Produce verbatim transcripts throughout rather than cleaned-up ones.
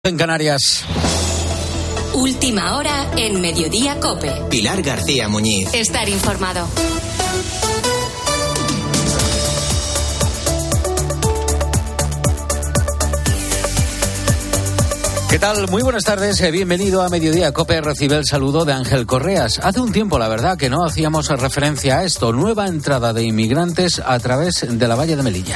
En Canarias. Última hora en Mediodía COPE. Pilar García Muñiz. Estar informado. ¿Qué tal? Muy buenas tardes, bienvenido a Mediodía COPE. Recibe el saludo de Ángel Correas. Hace un tiempo, la verdad, que no hacíamos referencia a esto. Nueva entrada de inmigrantes a través de la valla de Melilla.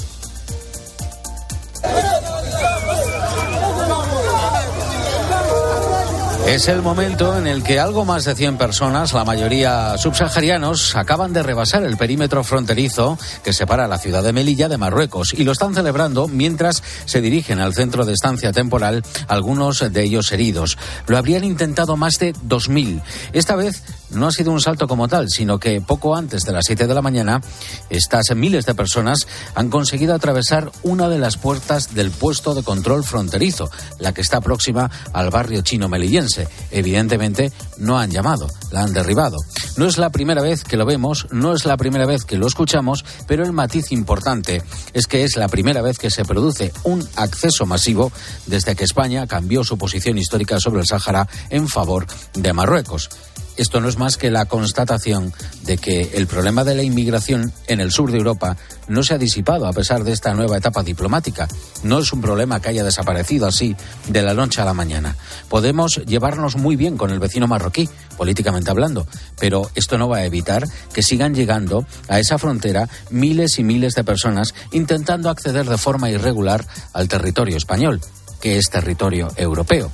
Es el momento en el que algo más de cien personas, la mayoría subsaharianos, acaban de rebasar el perímetro fronterizo que separa la ciudad de Melilla de Marruecos y lo están celebrando mientras se dirigen al centro de estancia temporal, algunos de ellos heridos. Lo habrían intentado más de dos mil. Esta vez no ha sido un salto como tal, sino que poco antes de las siete de la mañana, estas miles de personas han conseguido atravesar una de las puertas del puesto de control fronterizo, la que está próxima al barrio chino melillense. Evidentemente no han llamado, la han derribado. No es la primera vez que lo vemos, no es la primera vez que lo escuchamos, pero el matiz importante es que es la primera vez que se produce un acceso masivo desde que España cambió su posición histórica sobre el Sáhara en favor de Marruecos. Esto no es más que la constatación de que el problema de la inmigración en el sur de Europa no se ha disipado a pesar de esta nueva etapa diplomática. No es un problema que haya desaparecido así de la noche a la mañana. Podemos llevarnos muy bien con el vecino marroquí, políticamente hablando, pero esto no va a evitar que sigan llegando a esa frontera miles y miles de personas intentando acceder de forma irregular al territorio español, que es territorio europeo.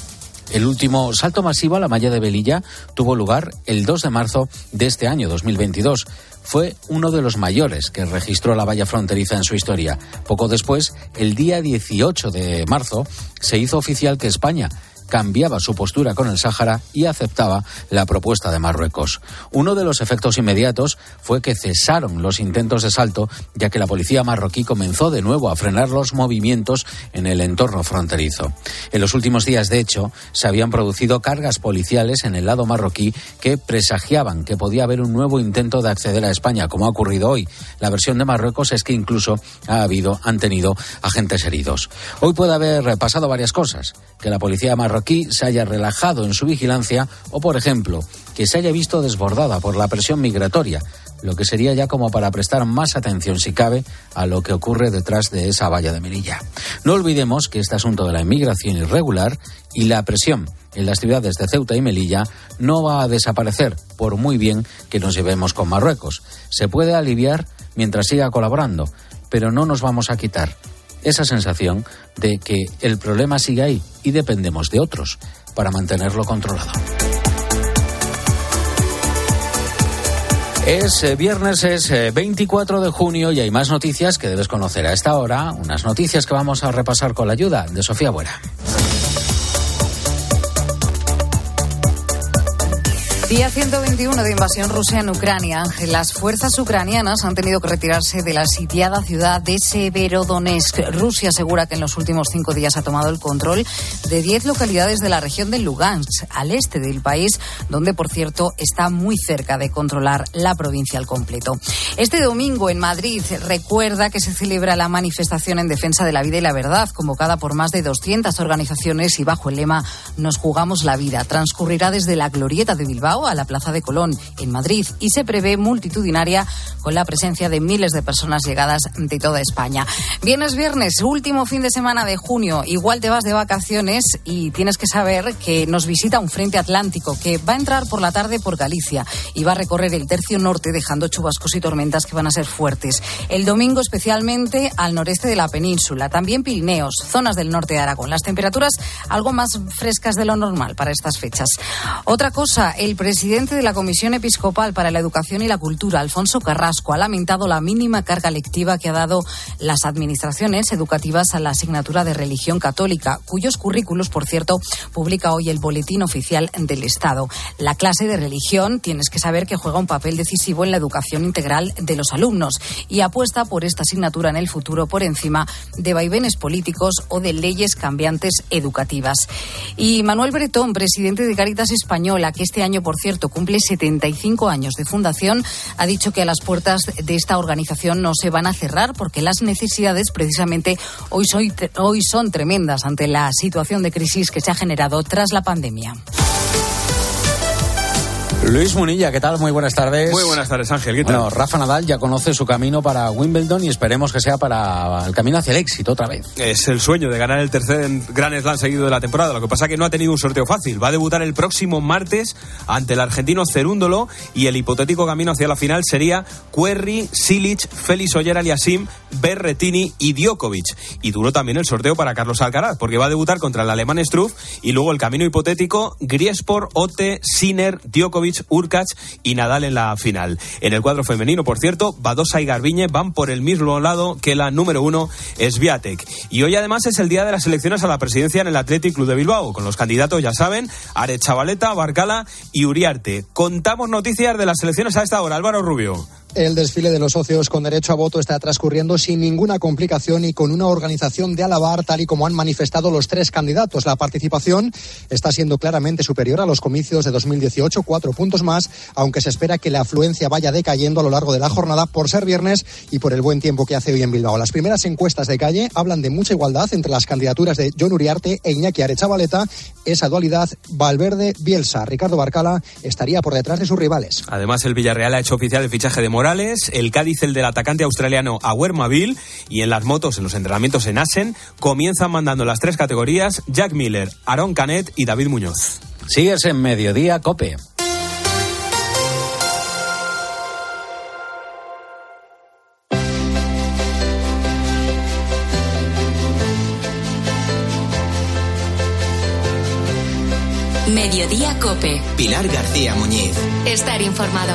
El último salto masivo a la malla de Melilla tuvo lugar el dos de marzo de este año dos mil veintidós. Fue uno de los mayores que registró la valla fronteriza en su historia. Poco después, el día dieciocho de marzo, se hizo oficial que España cambiaba su postura con el Sáhara y aceptaba la propuesta de Marruecos. Uno de los efectos inmediatos fue que cesaron los intentos de salto, ya que la policía marroquí comenzó de nuevo a frenar los movimientos en el entorno fronterizo. En los últimos días, de hecho, se habían producido cargas policiales en el lado marroquí que presagiaban que podía haber un nuevo intento de acceder a España, como ha ocurrido hoy. La versión de Marruecos es que incluso ha habido, han tenido agentes heridos. Hoy puede haber pasado varias cosas: que la policía marroquí aquí se haya relajado en su vigilancia o, por ejemplo, que se haya visto desbordada por la presión migratoria, lo que sería ya como para prestar más atención, si cabe, a lo que ocurre detrás de esa valla de Melilla. No olvidemos que este asunto de la inmigración irregular y la presión en las ciudades de Ceuta y Melilla no va a desaparecer, por muy bien que nos llevemos con Marruecos. Se puede aliviar mientras siga colaborando, pero no nos vamos a quitar esa sensación de que el problema sigue ahí y dependemos de otros para mantenerlo controlado. Es viernes, es veinticuatro de junio y hay más noticias que debes conocer a esta hora, unas noticias que vamos a repasar con la ayuda de Sofía Buera. Día ciento veintiuno de invasión rusa en Ucrania. Las fuerzas ucranianas han tenido que retirarse de la sitiada ciudad de Severodonetsk. Rusia asegura que en los últimos cinco días ha tomado el control de diez localidades de la región de Lugansk, al este del país, donde, por cierto, está muy cerca de controlar la provincia al completo. Este domingo en Madrid recuerda que se celebra la manifestación en defensa de la vida y la verdad, convocada por más de doscientas organizaciones y bajo el lema Nos jugamos la vida. Transcurrirá desde la Glorieta de Bilbao a la Plaza de Colón en Madrid y se prevé multitudinaria con la presencia de miles de personas llegadas de toda España. Viernes, viernes, último fin de semana de junio. Igual te vas de vacaciones y tienes que saber que nos visita un frente atlántico que va a entrar por la tarde por Galicia y va a recorrer el tercio norte dejando chubascos y tormentas que van a ser fuertes. El domingo especialmente al noreste de la península, también Pirineos, zonas del norte de Aragón. Las temperaturas algo más frescas de lo normal para estas fechas. Otra cosa, el presidente de la Comisión Episcopal para la Educación y la Cultura, Alfonso Carrasco, ha lamentado la mínima carga lectiva que ha dado las administraciones educativas a la asignatura de religión católica, cuyos currículos, por cierto, publica hoy el Boletín Oficial del Estado. La clase de religión, tienes que saber que juega un papel decisivo en la educación integral de los alumnos y apuesta por esta asignatura en el futuro por encima de vaivenes políticos o de leyes cambiantes educativas. Y Manuel Bretón, presidente de Cáritas Española, que este año, por por cierto, cumple setenta y cinco años de fundación, ha dicho que a las puertas de esta organización no se van a cerrar porque las necesidades precisamente hoy, soy, hoy son tremendas ante la situación de crisis que se ha generado tras la pandemia. Luis Munilla, ¿qué tal? Muy buenas tardes. Muy buenas tardes, Ángel. ¿Qué tal? Bueno, Rafa Nadal ya conoce su camino para Wimbledon y esperemos que sea para el camino hacia el éxito otra vez. Es el sueño de ganar el tercer Grand Slam seguido de la temporada. Lo que pasa es que no ha tenido un sorteo fácil. Va a debutar el próximo martes ante el argentino Cerúndolo y el hipotético camino hacia la final sería Querrey, Silic, Félix Auger-Aliassime, Berrettini y Djokovic. Y duró también el sorteo para Carlos Alcaraz, porque va a debutar contra el alemán Struff y luego el camino hipotético Griespor, Otte, Sinner, Djokovic, Urkacz y Nadal en la final. En el cuadro femenino, por cierto, Badosa y Garbiñe van por el mismo lado que la número uno, Swiatek. Y hoy además es el día de las elecciones a la presidencia en el Athletic Club de Bilbao, con los candidatos, ya saben, Aretxabaleta, Barcala y Uriarte. Contamos noticias de las elecciones a esta hora. Álvaro Rubio. El desfile de los socios con derecho a voto está transcurriendo sin ninguna complicación y con una organización de alabar, tal y como han manifestado los tres candidatos. La participación está siendo claramente superior a los comicios de dos mil dieciocho, cuatro puntos más, aunque se espera que la afluencia vaya decayendo a lo largo de la jornada por ser viernes y por el buen tiempo que hace hoy en Bilbao. Las primeras encuestas de calle hablan de mucha igualdad entre las candidaturas de Jon Uriarte e Iñaki Aretxabaleta. Esa dualidad Valverde-Bielsa. Ricardo Barcala estaría por detrás de sus rivales. Además, el Villarreal ha hecho oficial el fichaje de Morales, el Cádiz el del atacante australiano Awer Mabil, y en las motos, en los entrenamientos en Assen, comienzan mandando las tres categorías Jack Miller, Aaron Canet y David Muñoz. Sigues en Mediodía COPE. Mediodía COPE. Pilar García Muñiz. Estar informado.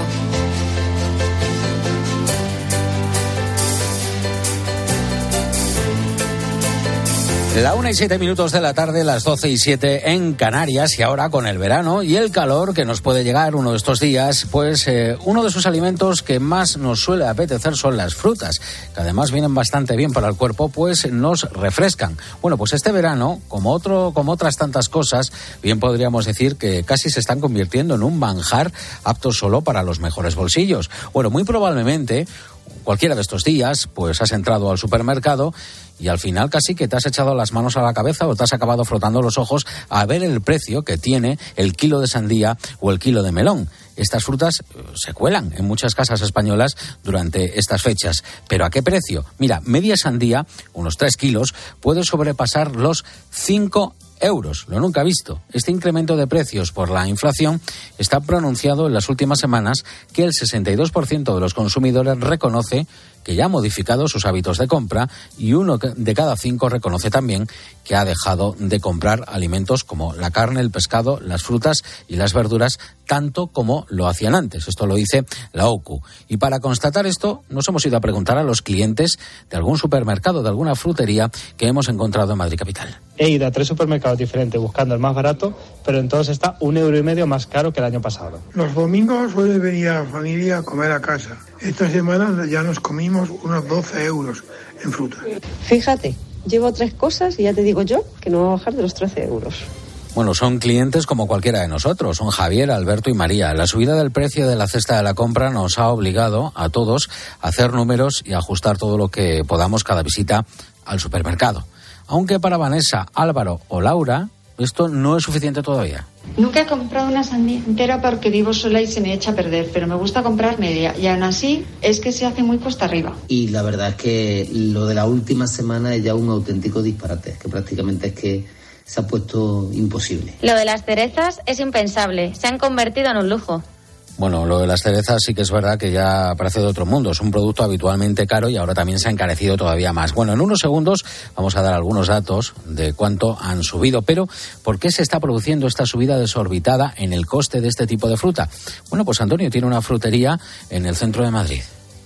La una y siete minutos de la tarde, las doce y siete en Canarias, y ahora con el verano y el calor que nos puede llegar uno de estos días, pues eh, uno de esos alimentos que más nos suele apetecer son las frutas, que además vienen bastante bien para el cuerpo, pues nos refrescan. Bueno, pues este verano, como otro, como otras tantas cosas, bien podríamos decir que casi se están convirtiendo en un manjar apto solo para los mejores bolsillos. Bueno, muy probablemente cualquiera de estos días, pues has entrado al supermercado y al final casi que te has echado las manos a la cabeza o te has acabado frotando los ojos a ver el precio que tiene el kilo de sandía o el kilo de melón. Estas frutas se cuelan en muchas casas españolas durante estas fechas. ¿Pero a qué precio? Mira, media sandía, unos tres kilos, puede sobrepasar los cinco euros. Lo nunca visto. Este incremento de precios por la inflación está pronunciado en las últimas semanas, que el sesenta y dos por ciento de los consumidores reconoce que ya ha modificado sus hábitos de compra, y uno de cada cinco reconoce también que ha dejado de comprar alimentos como la carne, el pescado, las frutas y las verduras, tanto como lo hacían antes. Esto lo dice la O C U. Y para constatar esto, nos hemos ido a preguntar a los clientes de algún supermercado, de alguna frutería que hemos encontrado en Madrid capital. He ido a tres supermercados diferentes buscando el más barato, pero en todos está un euro y medio más caro que el año pasado. Los domingos suele venir a la familia a comer a casa. Esta semana ya nos comimos unos doce euros en fruta. Fíjate, llevo tres cosas y ya te digo yo que no va a bajar de los trece euros. Bueno, son clientes como cualquiera de nosotros, son Javier, Alberto y María. La subida del precio de la cesta de la compra nos ha obligado a todos a hacer números y a ajustar todo lo que podamos cada visita al supermercado. Aunque para Vanessa, Álvaro o Laura, esto no es suficiente todavía. Nunca he comprado una sandía entera porque vivo sola y se me echa a perder, pero me gusta comprar media, y aún así es que se hace muy cuesta arriba. Y la verdad es que lo de la última semana es ya un auténtico disparate, que prácticamente es que se ha puesto imposible. Lo de las cerezas es impensable, se han convertido en un lujo. Bueno, lo de las cerezas sí que es verdad que ya parece de otro mundo. Es un producto habitualmente caro y ahora también se ha encarecido todavía más. Bueno, en unos segundos vamos a dar algunos datos de cuánto han subido. Pero, ¿por qué se está produciendo esta subida desorbitada en el coste de este tipo de fruta? Bueno, pues Antonio tiene una frutería en el centro de Madrid.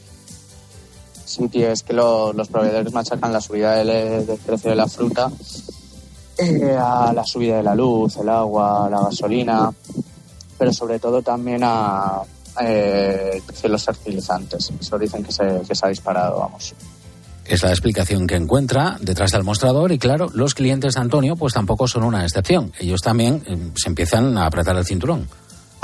Sí, tío, es que lo, los proveedores machacan la subida del, del precio de la fruta eh, a la subida de la luz, el agua, la gasolina, pero sobre todo también a eh, el precio de los fertilizantes. Eso dicen que se, que se ha disparado, vamos. Es la explicación que encuentra detrás del mostrador y, claro, los clientes de Antonio pues tampoco son una excepción. Ellos también eh, se empiezan a apretar el cinturón.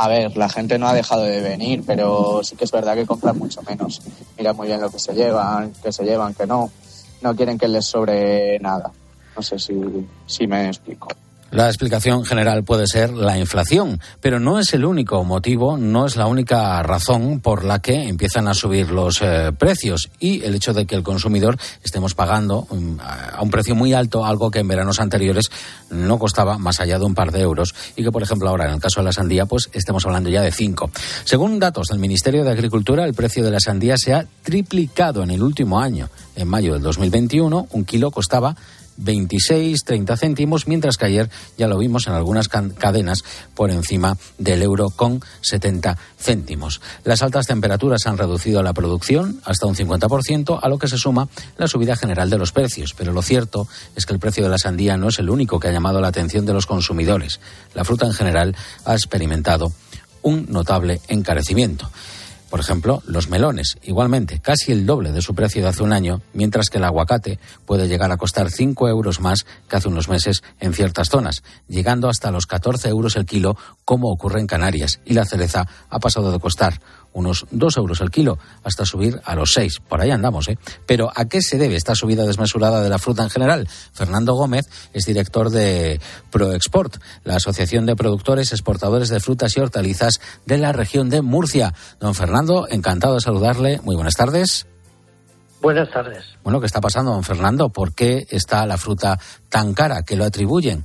A ver, la gente no ha dejado de venir, pero sí que es verdad que compran mucho menos. Mira muy bien lo que se llevan, que se llevan, que no. No quieren que les sobre nada. No sé si, si me explico. La explicación general puede ser la inflación, pero no es el único motivo, no es la única razón por la que empiezan a subir los eh, precios y el hecho de que el consumidor estemos pagando um, a un precio muy alto algo que en veranos anteriores no costaba más allá de un par de euros y que, por ejemplo, ahora en el caso de la sandía, pues estemos hablando ya de cinco. Según datos del Ministerio de Agricultura, el precio de la sandía se ha triplicado en el último año. En mayo del dos mil veintiuno, un kilo costaba veintiséis, treinta céntimos, mientras que ayer ya lo vimos en algunas can- cadenas por encima del euro con setenta céntimos. Las altas temperaturas han reducido la producción hasta un cincuenta por ciento, a lo que se suma la subida general de los precios. Pero lo cierto es que el precio de la sandía no es el único que ha llamado la atención de los consumidores. La fruta en general ha experimentado un notable encarecimiento. Por ejemplo, los melones, igualmente, casi el doble de su precio de hace un año, mientras que el aguacate puede llegar a costar cinco euros más que hace unos meses en ciertas zonas, llegando hasta los catorce euros el kilo, como ocurre en Canarias. Y la cereza ha pasado de costar unos dos euros el kilo hasta subir a los seis. Por ahí andamos, ¿eh? Pero ¿a qué se debe esta subida desmesurada de la fruta en general? Fernando Gómez es director de ProExport, la Asociación de Productores Exportadores de Frutas y Hortalizas de la región de Murcia. Don Fernando, encantado de saludarle. Muy buenas tardes. Buenas tardes. Bueno, ¿qué está pasando, don Fernando? ¿Por qué está la fruta tan cara? ¿Qué lo atribuyen?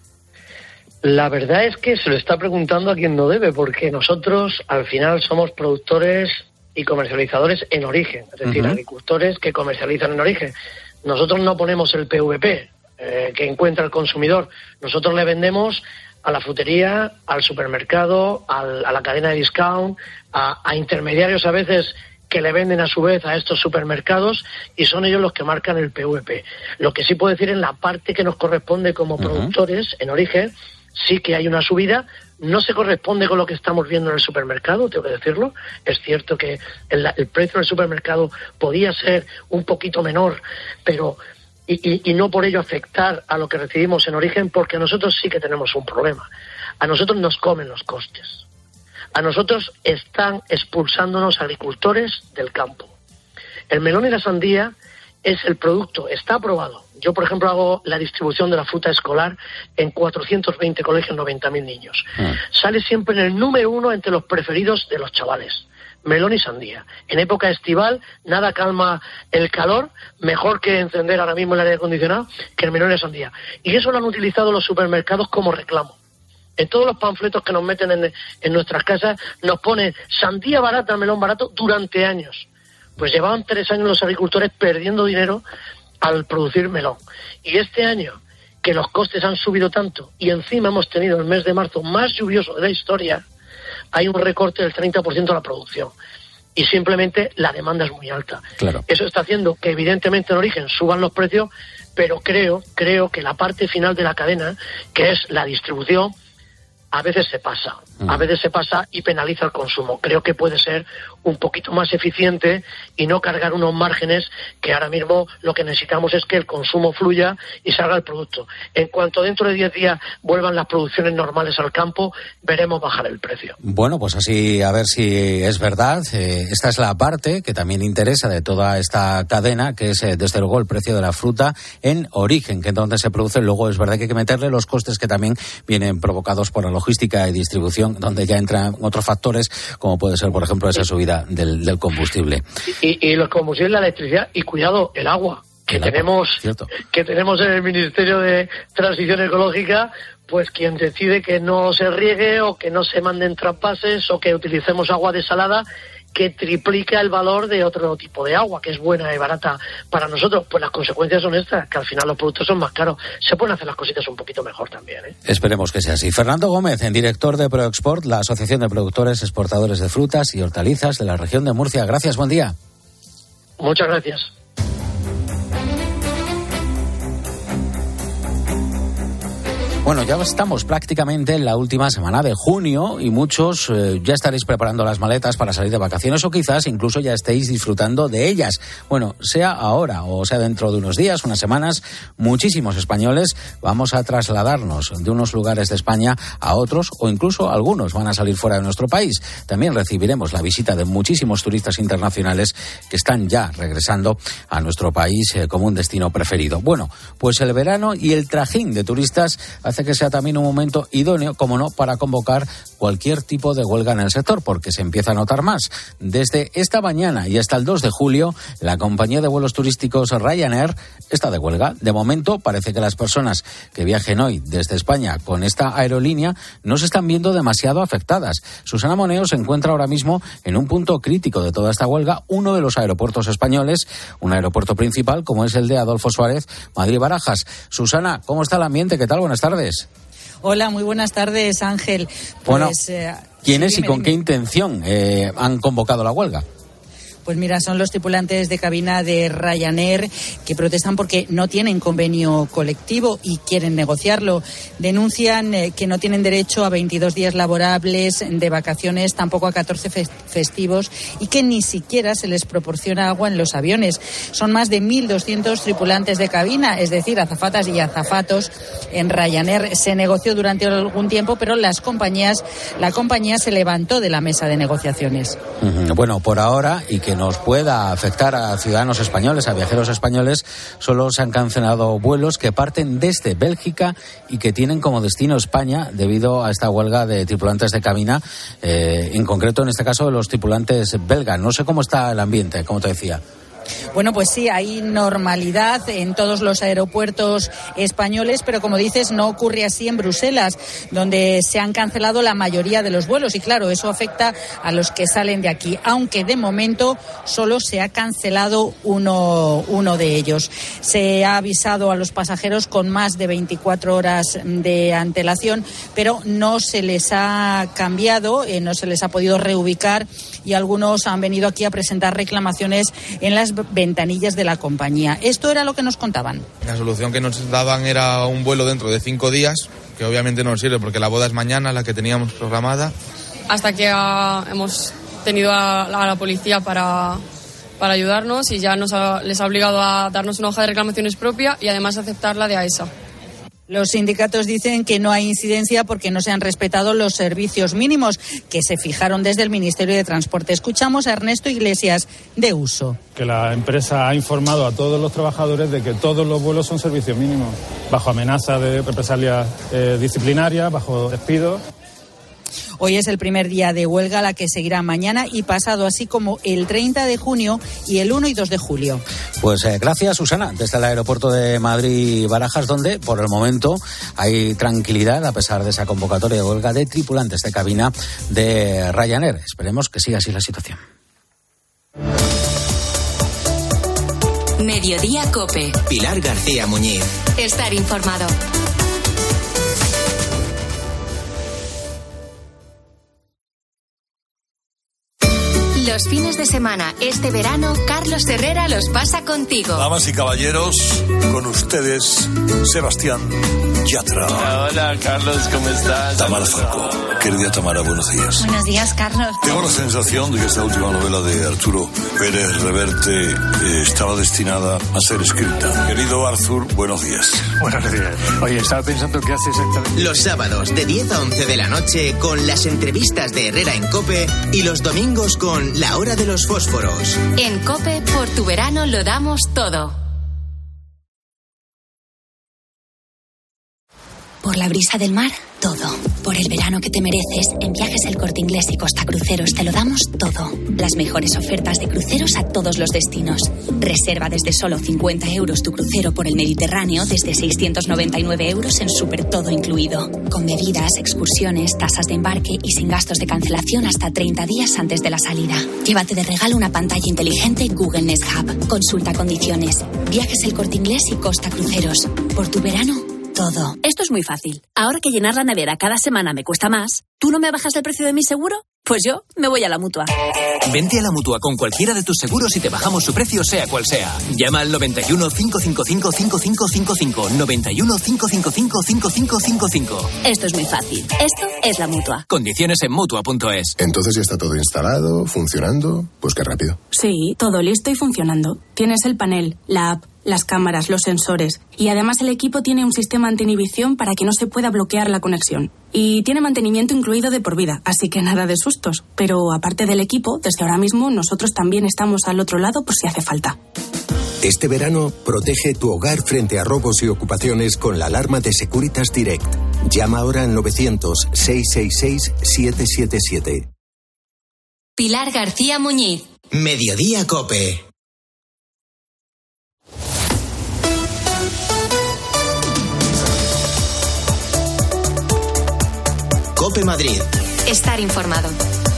La verdad es que se lo está preguntando a quien no debe, porque nosotros al final somos productores y comercializadores en origen, es decir, uh-huh. agricultores que comercializan en origen. Nosotros no ponemos el P V P eh, que encuentra el consumidor, nosotros le vendemos a la frutería, al supermercado, al, a la cadena de discount, a, a intermediarios a veces que le venden a su vez a estos supermercados y son ellos los que marcan el P V P. Lo que sí puedo decir en la parte que nos corresponde como uh-huh. productores en origen, sí que hay una subida, no se corresponde con lo que estamos viendo en el supermercado, tengo que decirlo. Es cierto que el, el precio del supermercado podía ser un poquito menor, pero y, y, y no por ello afectar a lo que recibimos en origen, porque nosotros sí que tenemos un problema. A nosotros nos comen los costes. A nosotros están expulsándonos agricultores del campo. El melón y la sandía es el producto, está aprobado. Yo, por ejemplo, hago la distribución de la fruta escolar en cuatrocientos veinte colegios, noventa mil niños. Ah. Sale siempre en el número uno entre los preferidos de los chavales. Melón y sandía. En época estival, nada calma el calor, mejor que encender ahora mismo el aire acondicionado, que el melón y la sandía. Y eso lo han utilizado los supermercados como reclamo. En todos los panfletos que nos meten en, en nuestras casas, nos ponen sandía barata, melón barato, durante años. Pues llevaban tres años los agricultores perdiendo dinero al producir melón. Y este año, que los costes han subido tanto y encima hemos tenido el mes de marzo más lluvioso de la historia, hay un recorte del treinta por ciento de la producción. Y simplemente la demanda es muy alta. Claro. Eso está haciendo que evidentemente en origen suban los precios, pero creo, creo que la parte final de la cadena, que es la distribución, a veces se pasa, a veces se pasa y penaliza el consumo. Creo que puede ser un poquito más eficiente y no cargar unos márgenes que ahora mismo lo que necesitamos es que el consumo fluya y salga el producto. En cuanto dentro de diez días vuelvan las producciones normales al campo, veremos bajar el precio. Bueno, pues así a ver si es verdad. Eh, esta es la parte que también interesa de toda esta cadena, que es eh, desde luego el precio de la fruta en origen, que es donde se produce. Luego es verdad que hay que meterle los costes que también vienen provocados por la logística y distribución, donde ya entran otros factores, como puede ser, por ejemplo, esa subida del, del combustible. Y, y los combustibles, la electricidad y, cuidado, el agua, que el tenemos agua, que tenemos en el Ministerio de Transición Ecológica, pues quien decide que no se riegue o que no se manden traspases o que utilicemos agua desalada, que triplica el valor de otro tipo de agua, que es buena y barata para nosotros. Pues las consecuencias son estas, que al final los productos son más caros. Se pueden hacer las cositas un poquito mejor también, ¿eh? Esperemos que sea así. Fernando Gómez, director de ProExport, la Asociación de Productores Exportadores de Frutas y Hortalizas de la región de Murcia. Gracias, buen día. Muchas gracias. Bueno, ya estamos prácticamente en la última semana de junio y muchos eh, ya estaréis preparando las maletas para salir de vacaciones o quizás incluso ya estéis disfrutando de ellas. Bueno, sea ahora o sea dentro de unos días, unas semanas, muchísimos españoles vamos a trasladarnos de unos lugares de España a otros o incluso algunos van a salir fuera de nuestro país. También recibiremos la visita de muchísimos turistas internacionales que están ya regresando a nuestro país eh, como un destino preferido. Bueno, pues el verano y el trajín de turistas hace que sea también un momento idóneo, como no, para convocar cualquier tipo de huelga en el sector, porque se empieza a notar más. Desde esta mañana y hasta el dos de julio, la compañía de vuelos turísticos Ryanair está de huelga. De momento, parece que las personas que viajen hoy desde España con esta aerolínea no se están viendo demasiado afectadas. Susana Moneo se encuentra ahora mismo en un punto crítico de toda esta huelga, uno de los aeropuertos españoles, un aeropuerto principal como es el de Adolfo Suárez, Madrid-Barajas. Susana, ¿cómo está el ambiente? ¿Qué tal? Buenas tardes. Hola, muy buenas tardes, Ángel. Pues, bueno, eh, ¿quiénes sí, y con dime. qué intención eh, han convocado la huelga? Pues mira, son los tripulantes de cabina de Ryanair que protestan porque no tienen convenio colectivo y quieren negociarlo. Denuncian eh, que no tienen derecho a veintidós días laborables de vacaciones, tampoco a catorce festivos y que ni siquiera se les proporciona agua en los aviones. Son más de mil doscientos tripulantes de cabina, es decir, azafatas y azafatos en Ryanair. Se negoció durante algún tiempo, pero las compañías, la compañía se levantó de la mesa de negociaciones. Uh-huh. Bueno, por ahora, y que nos pueda afectar a ciudadanos españoles, a viajeros españoles, solo se han cancelado vuelos que parten desde Bélgica y que tienen como destino España debido a esta huelga de tripulantes de cabina, eh, en concreto en este caso de los tripulantes belgas. No sé cómo está el ambiente, como te decía. Bueno, pues sí, hay normalidad en todos los aeropuertos españoles, pero como dices, no ocurre así en Bruselas, donde se han cancelado la mayoría de los vuelos y claro, eso afecta a los que salen de aquí, aunque de momento solo se ha cancelado uno, uno de ellos. Se ha avisado a los pasajeros con más de veinticuatro horas de antelación, pero no se les ha cambiado, eh, no se les ha podido reubicar y algunos han venido aquí a presentar reclamaciones en las ventanillas de la compañía. Esto era lo que nos contaban. La solución que nos daban era un vuelo dentro de cinco días, que obviamente no nos sirve porque la boda es mañana, la que teníamos programada. Hasta que uh, hemos tenido a, a la policía para, para ayudarnos y ya nos ha, les ha obligado a darnos una hoja de reclamaciones propia y además aceptar la de AESA. Los sindicatos dicen que no hay incidencia porque no se han respetado los servicios mínimos que se fijaron desde el Ministerio de Transporte. Escuchamos a Ernesto Iglesias, de Uso. Que la empresa ha informado a todos los trabajadores de que todos los vuelos son servicios mínimos, bajo amenaza de represalias eh, disciplinarias, bajo despido. Hoy es el primer día de huelga, la que seguirá mañana y pasado, así como el treinta de junio y el uno y dos de julio. Pues eh, gracias, Susana, desde el aeropuerto de Madrid-Barajas, donde por el momento hay tranquilidad a pesar de esa convocatoria de huelga de tripulantes de cabina de Ryanair. Esperemos que siga así la situación. Mediodía COPE. Pilar García Muñiz. Estar informado. Los fines de semana, este verano, Carlos Herrera los pasa contigo. Damas y caballeros, con ustedes, Sebastián Yatra. Hola, Carlos, ¿cómo estás? Tamara Falcó. Querida Tamara, buenos días. Buenos días, Carlos. Tengo la sensación de que esta última novela de Arturo Pérez Reverte eh, estaba destinada a ser escrita. Querido Arthur, buenos días. Buenos días. Oye, estaba pensando qué hace exactamente. Los sábados de diez a once de la noche con las entrevistas de Herrera en COPE y los domingos con La Hora de los Fósforos. En COPE, por tu verano lo damos todo. Por la brisa del mar, todo. Por el verano que te mereces, en Viajes El Corte Inglés y Costa Cruceros te lo damos todo. Las mejores ofertas de cruceros a todos los destinos. Reserva desde solo cincuenta euros tu crucero por el Mediterráneo, desde seiscientos noventa y nueve euros en súper todo incluido. Con bebidas, excursiones, tasas de embarque y sin gastos de cancelación hasta treinta días antes de la salida. Llévate de regalo una pantalla inteligente Google Nest Hub. Consulta condiciones. Viajes El Corte Inglés y Costa Cruceros. Por tu verano, todo. Esto es muy fácil. Ahora que llenar la nevera cada semana me cuesta más, ¿tú no me bajas el precio de mi seguro? Pues yo me voy a la Mutua. Vente a la Mutua con cualquiera de tus seguros y te bajamos su precio sea cual sea. Llama al noventa y uno, cinco cinco cinco, cinco cinco cinco cinco. noventa y uno, cinco cinco cinco, cinco cinco cinco cinco. Esto es muy fácil. Esto es la Mutua. Condiciones en Mutua punto es. Entonces ya está todo instalado, funcionando. Pues qué rápido. Sí, todo listo y funcionando. Tienes el panel, la app, las cámaras, los sensores. Y además el equipo tiene un sistema anti-inhibición para que no se pueda bloquear la conexión. Y tiene mantenimiento incluido de por vida, así que nada de sustos. Pero aparte del equipo, desde ahora mismo nosotros también estamos al otro lado por si hace falta. Este verano, protege tu hogar frente a robos y ocupaciones con la alarma de Securitas Direct. Llama ahora al novecientos, seiscientos sesenta y seis, setecientos setenta y siete. Pilar García Muñiz. Mediodía Cope. Cope Madrid. Estar informado.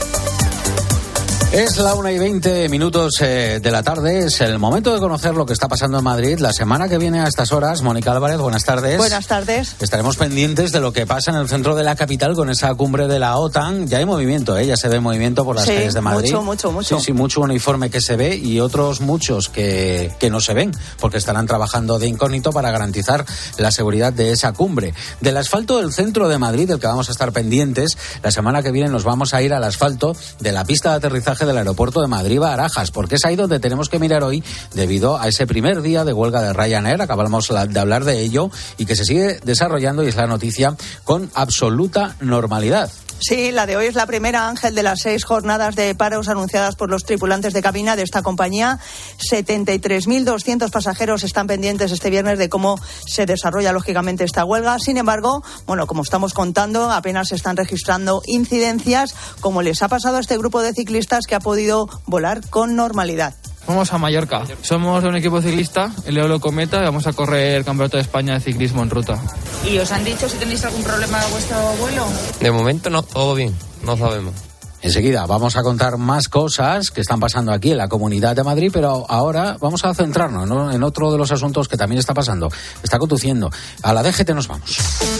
Es la una y veinte minutos eh, de la tarde. Es el momento de conocer lo que está pasando en Madrid. La semana que viene a estas horas, Mónica Álvarez, buenas tardes. Buenas tardes. Estaremos pendientes de lo que pasa en el centro de la capital con esa cumbre de la OTAN. Ya hay movimiento, ¿eh? Ya se ve movimiento por las sí, calles de Madrid. mucho, mucho, mucho. Sí, sí, mucho uniforme que se ve y otros muchos que, que no se ven, porque estarán trabajando de incógnito para garantizar la seguridad de esa cumbre. Del asfalto del centro de Madrid, del que vamos a estar pendientes, la semana que viene nos vamos a ir al asfalto de la pista de aterrizaje del aeropuerto de Madrid-Barajas, porque es ahí donde tenemos que mirar hoy debido a ese primer día de huelga de Ryanair. Acabamos de hablar de ello y que se sigue desarrollando y es la noticia con absoluta normalidad. Sí, la de hoy es la primera, Ángel, de las seis jornadas de paros anunciadas por los tripulantes de cabina de esta compañía. setenta y tres mil doscientos pasajeros están pendientes este viernes de cómo se desarrolla, lógicamente, esta huelga. Sin embargo, bueno, como estamos contando, apenas se están registrando incidencias, como les ha pasado a este grupo de ciclistas que ha podido volar con normalidad. Vamos a Mallorca. Somos un equipo ciclista, el Eolo Cometa, y vamos a correr el Campeonato de España de Ciclismo en ruta. ¿Y os han dicho si tenéis algún problema en vuestro vuelo? De momento no, todo bien, no sabemos. Enseguida vamos a contar más cosas que están pasando aquí en la Comunidad de Madrid, pero ahora vamos a centrarnos, ¿no?, en otro de los asuntos que también está pasando. Está conduciendo. A la D G T nos vamos.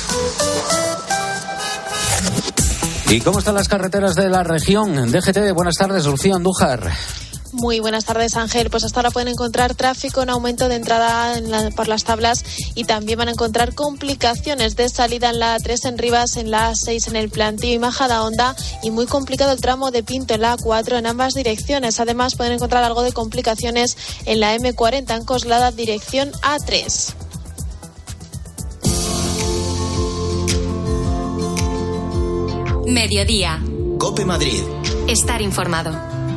¿Y cómo están las carreteras de la región? D G T, buenas tardes, Lucía Andújar. Muy buenas tardes, Ángel. Pues hasta ahora pueden encontrar tráfico en aumento de entrada en la, por las tablas y también van a encontrar complicaciones de salida en la A tres en Rivas, en la A seis en el Plantío y Majadahonda y muy complicado el tramo de Pinto en la A cuatro en ambas direcciones. Además pueden encontrar algo de complicaciones en la eme cuarenta en Coslada, dirección A tres. Mediodía. Cope Madrid. Estar informado.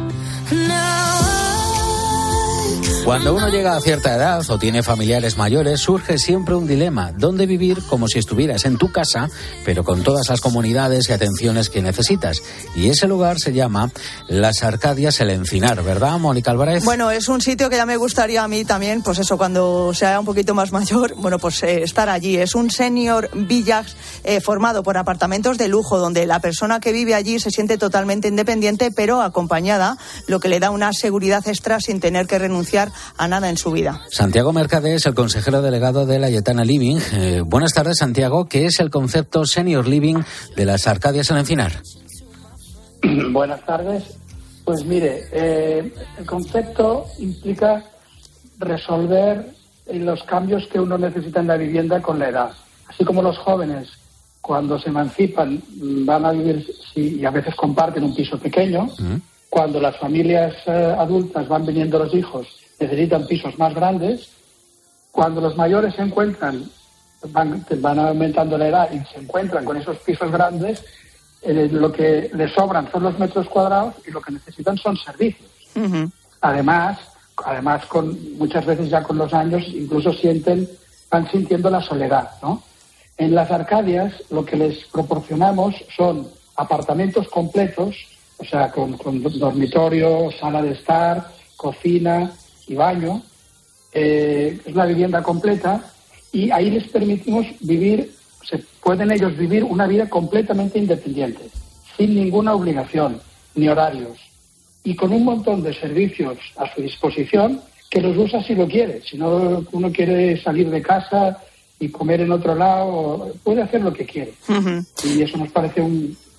Cuando uno llega a cierta edad o tiene familiares mayores, surge siempre un dilema: ¿dónde vivir como si estuvieras en tu casa, pero con todas las comunidades y atenciones que necesitas? Y ese lugar se llama Las Arcadias El Encinar, ¿verdad, Mónica Álvarez? Bueno, es un sitio que ya me gustaría a mí también, pues eso, cuando sea un poquito más mayor, bueno, pues eh, estar allí. Es un senior village eh, formado por apartamentos de lujo, donde la persona que vive allí se siente totalmente independiente, pero acompañada, lo que le da una seguridad extra sin tener que renunciar a nada en su vida. Santiago Mercadé es el consejero delegado de la Yetana Living. Eh, buenas tardes, Santiago. ¿Qué es el concepto Senior Living de Las Arcadias El Encinar? Buenas tardes. Pues mire, eh, el concepto implica resolver los cambios que uno necesita en la vivienda con la edad. Así como los jóvenes, cuando se emancipan, van a vivir sí, y a veces comparten un piso pequeño. ¿Mm? Cuando las familias eh, adultas van viniendo los hijos, necesitan pisos más grandes. Cuando los mayores se encuentran, van, van aumentando la edad y se encuentran con esos pisos grandes, eh, lo que les sobran son los metros cuadrados y lo que necesitan son servicios. Uh-huh. Además, además con muchas veces ya con los años incluso sienten, van sintiendo la soledad, ¿no? En Las Arcadias lo que les proporcionamos son apartamentos completos, o sea, con, con dormitorio, sala de estar, cocina y baño. Eh, es una vivienda completa y ahí les permitimos vivir, se pueden ellos vivir una vida completamente independiente, sin ninguna obligación ni horarios y con un montón de servicios a su disposición que los usa si lo quiere. Si no, uno quiere salir de casa y comer en otro lado, puede hacer lo que quiere. Uh-huh. Y eso nos parece un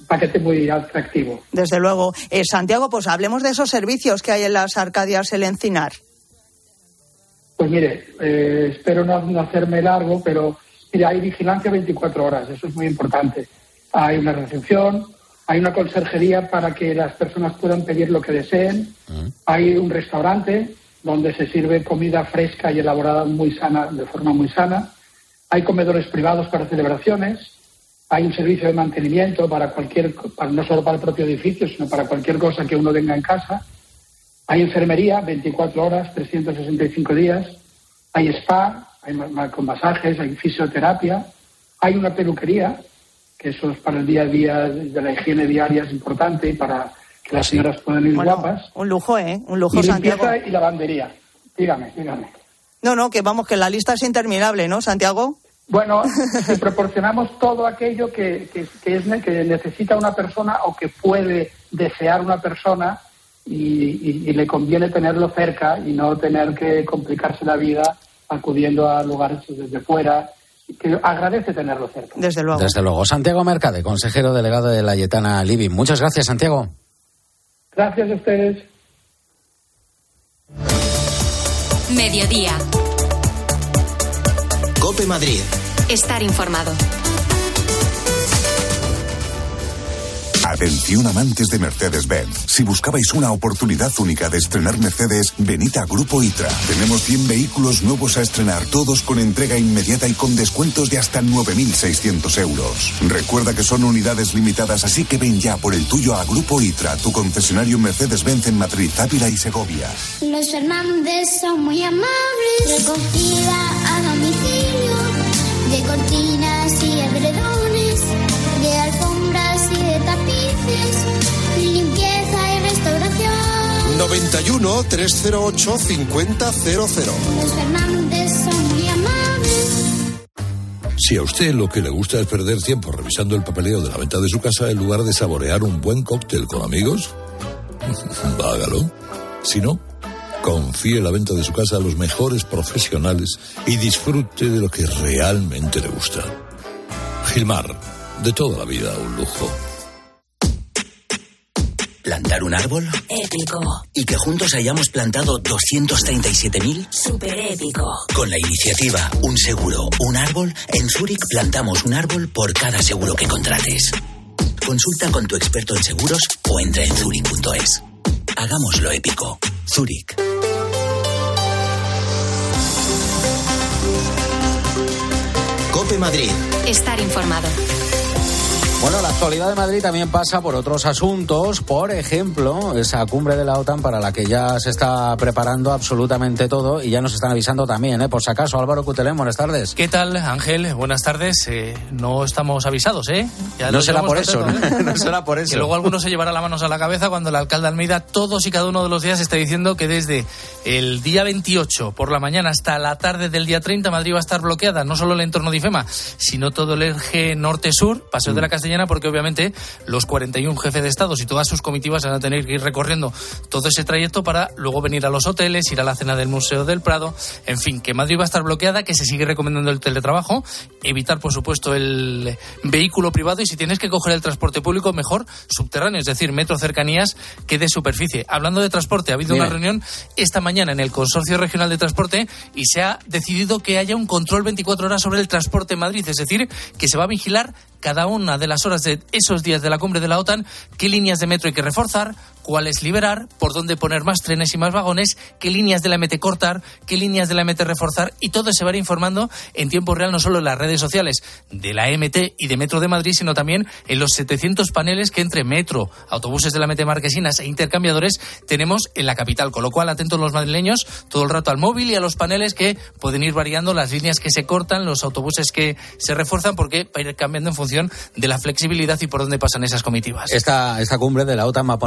paquete muy atractivo. Desde luego. Eh, Santiago, pues hablemos de esos servicios que hay en las Arcadias El Encinar. Pues mire, eh, espero no, no hacerme largo, pero mire, hay vigilancia veinticuatro horas, eso es muy importante. Hay una recepción, hay una conserjería para que las personas puedan pedir lo que deseen, uh-huh. Hay un restaurante donde se sirve comida fresca y elaborada muy sana, de forma muy sana, hay comedores privados para celebraciones, hay un servicio de mantenimiento para cualquier, para, no solo para el propio edificio, sino para cualquier cosa que uno tenga en casa. Hay enfermería, veinticuatro horas, trescientos sesenta y cinco días. Hay spa, hay con masajes, hay fisioterapia. Hay una peluquería, que eso es para el día a día de la higiene diaria, es importante, y para que las señoras puedan ir bueno, guapas. Un lujo, ¿eh? Un lujo, y Santiago. Limpieza y lavandería. Dígame, dígame. No, no, que vamos, que la lista es interminable, ¿no, Santiago? Bueno, si proporcionamos todo aquello que, que, que, es, que necesita una persona o que puede desear una persona y, y, y le conviene tenerlo cerca y no tener que complicarse la vida acudiendo a lugares desde fuera, que agradece tenerlo cerca. Desde luego. Desde luego. Santiago Mercade, consejero delegado de la Lletana Living. Muchas gracias, Santiago. Gracias a ustedes. Mediodía. COPE Madrid. Estar informado. Atención amantes de Mercedes-Benz. Si buscabais una oportunidad única de estrenar Mercedes, venid a Grupo I T R A. Tenemos cien vehículos nuevos a estrenar, todos con entrega inmediata y con descuentos de hasta nueve mil seiscientos euros. Recuerda que son unidades limitadas, así que ven ya por el tuyo a Grupo I T R A, tu concesionario Mercedes-Benz en Madrid, Ávila y Segovia. Los Fernández son muy amables. Recogida a domicilio de cortinas y edredones, de alfombras y de tapices, limpieza y restauración. noventa y uno, trescientos ocho, cincuenta cero cero. Los Fernández son muy amables. Si a usted lo que le gusta es perder tiempo revisando el papeleo de la venta de su casa en lugar de saborear un buen cóctel con amigos, hágalo. Si no, confíe la venta de su casa a los mejores profesionales y disfrute de lo que realmente le gusta. Gilmar, de toda la vida un lujo. ¿Plantar un árbol? Épico. ¿Y que juntos hayamos plantado doscientos treinta y siete mil? Súper épico. Con la iniciativa Un Seguro, Un Árbol, en Zurich plantamos un árbol por cada seguro que contrates. Consulta con tu experto en seguros o entra en zurich punto es. Hagámoslo épico. Zurich. COPE Madrid. Estar informado. Bueno, la actualidad de Madrid también pasa por otros asuntos, por ejemplo, esa cumbre de la OTAN para la que ya se está preparando absolutamente todo y ya nos están avisando también, ¿eh? Por si acaso. Álvaro Cutelén, buenas tardes. ¿Qué tal, Ángel? Buenas tardes. Eh, no estamos avisados, ¿eh? Ya no será por eso, contento, ¿eh? No será por eso. Que luego alguno se llevará las manos a la cabeza cuando el alcalde Almeida todos y cada uno de los días está diciendo que desde el día veintiocho por la mañana hasta la tarde del día treinta Madrid va a estar bloqueada, no solo el entorno de IFEMA, sino todo el eje norte-sur, Paseo mm. de la Castellana, porque obviamente los cuarenta y uno jefes de Estados y todas sus comitivas van a tener que ir recorriendo todo ese trayecto para luego venir a los hoteles, ir a la cena del Museo del Prado, en fin, que Madrid va a estar bloqueada, que se sigue recomendando el teletrabajo, evitar por supuesto el vehículo privado y si tienes que coger el transporte público, mejor subterráneo, es decir, metro cercanías que de superficie. Hablando de transporte, ha habido Bien. una reunión esta mañana en el Consorcio Regional de Transporte y se ha decidido que haya un control veinticuatro horas sobre el transporte en Madrid, es decir, que se va a vigilar cada una de las horas de esos días de la cumbre de la OTAN, qué líneas de metro hay que reforzar, cuáles liberar, por dónde poner más trenes y más vagones, qué líneas de la M T cortar, qué líneas de la M T reforzar, y todo se va a ir informando en tiempo real, no solo en las redes sociales de la M T y de Metro de Madrid, sino también en los setecientos paneles que entre metro, autobuses de la M T Marquesinas e intercambiadores tenemos en la capital, con lo cual atentos los madrileños todo el rato al móvil y a los paneles que pueden ir variando las líneas que se cortan, los autobuses que se refuerzan, porque va a ir cambiando en función de la flexibilidad y por dónde pasan esas comitivas. Esta, esta cumbre de la OTAN va a poner de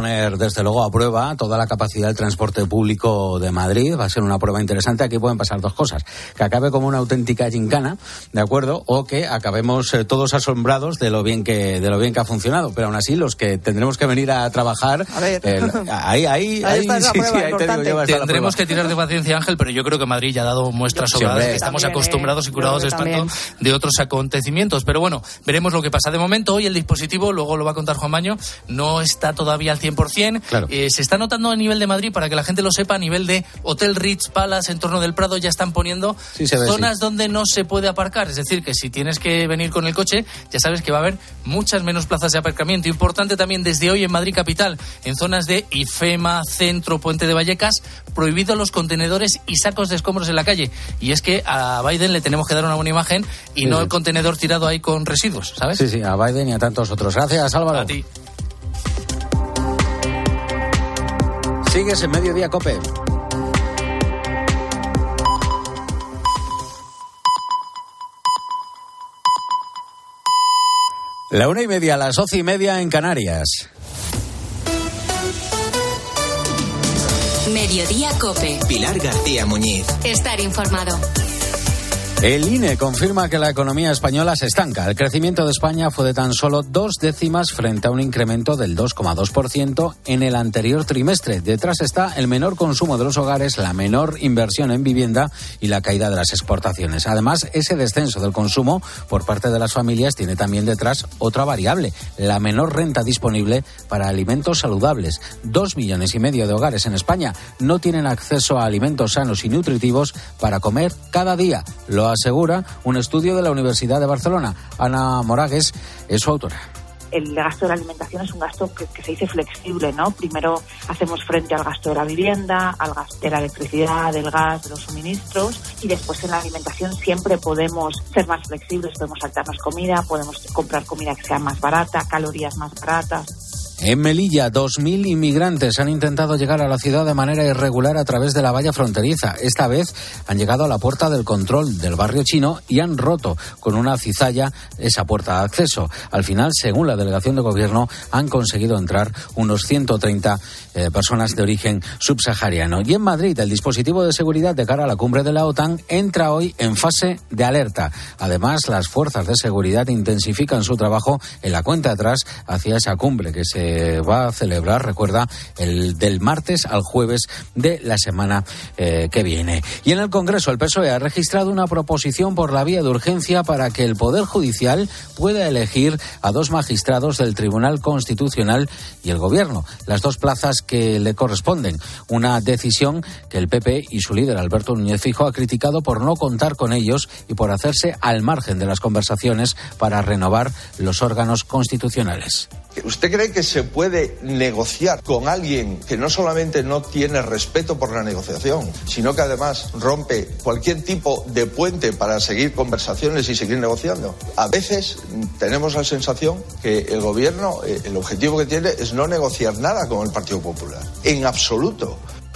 desde luego aprueba toda la capacidad del transporte público de Madrid. Va a ser una prueba interesante. Aquí pueden pasar dos cosas: que acabe como una auténtica gincana, ¿de acuerdo? O que acabemos eh, todos asombrados de lo bien que de lo bien que ha funcionado. Pero aún así, los que tendremos que venir a trabajar, a ver. Eh, ahí, ahí, ahí, ahí está sí, la prueba sí, ahí te digo, yo, va a estar la Tendremos prueba. que tirar de paciencia, Ángel, pero yo creo que Madrid ya ha dado muestras sobradas, sí, que estamos también, acostumbrados eh, y curados de espanto de otros acontecimientos. Pero bueno, veremos lo que pasa. De momento, hoy el dispositivo, luego lo va a contar Juan Maño, no está todavía al cien por ciento. Claro. Eh, se está notando a nivel de Madrid, para que la gente lo sepa, a nivel de Hotel Ritz Palace, en torno del Prado, ya están poniendo sí, se ve, zonas sí. donde no se puede aparcar. Es decir, que si tienes que venir con el coche, ya sabes que va a haber muchas menos plazas de aparcamiento. Importante también desde hoy en Madrid capital, en zonas de IFEMA, Centro, Puente de Vallecas, prohibido los contenedores y sacos de escombros en la calle. Y es que a Biden le tenemos que dar una buena imagen y sí, no sí. el contenedor tirado ahí con residuos, ¿sabes? Sí, sí, a Biden y a tantos otros. Gracias, Álvaro. A ti. Sigues en Mediodía COPE. La una y media, las doce y media en Canarias. Mediodía COPE. Pilar García Muñiz. Estar informado. El I N E confirma que la economía española se estanca. El crecimiento de España fue de tan solo dos décimas frente a un incremento del dos coma dos por ciento en el anterior trimestre. Detrás está el menor consumo de los hogares, la menor inversión en vivienda y la caída de las exportaciones. Además, ese descenso del consumo por parte de las familias tiene también detrás otra variable, la menor renta disponible para alimentos saludables. Dos millones y medio de hogares en España no tienen acceso a alimentos sanos y nutritivos para comer cada día. Lo asegura un estudio de la Universidad de Barcelona. Ana Moragues es su autora. El gasto de la alimentación es un gasto que, que se dice flexible, ¿no? Primero hacemos frente al gasto de la vivienda, al gasto de la electricidad, del gas, de los suministros, y después en la alimentación siempre podemos ser más flexibles, podemos saltarnos comida, podemos comprar comida que sea más barata, calorías más baratas. En Melilla, dos mil inmigrantes han intentado llegar a la ciudad de manera irregular a través de la valla fronteriza. Esta vez han llegado a la puerta del control del barrio chino y han roto con una cizalla esa puerta de acceso. Al final, según la delegación de gobierno, han conseguido entrar unos ciento treinta eh, personas de origen subsahariano. Y en Madrid, el dispositivo de seguridad de cara a la cumbre de la OTAN entra hoy en fase de alerta. Además, las fuerzas de seguridad intensifican su trabajo en la cuenta atrás hacia esa cumbre que se va a celebrar, recuerda, el del martes al jueves de la semana eh, que viene. Y en el Congreso, el P S O E ha registrado una proposición por la vía de urgencia para que el Poder Judicial pueda elegir a dos magistrados del Tribunal Constitucional y el Gobierno, las dos plazas que le corresponden. Una decisión que el P P y su líder, Alberto Núñez Feijóo, ha criticado por no contar con ellos y por hacerse al margen de las conversaciones para renovar los órganos constitucionales. ¿Usted cree que se puede negociar con alguien que no solamente no tiene respeto por la negociación, sino que además rompe cualquier tipo de puente para seguir conversaciones y seguir negociando? A veces tenemos la sensación que el gobierno, el objetivo que tiene es no negociar nada con el Partido Popular, en absoluto.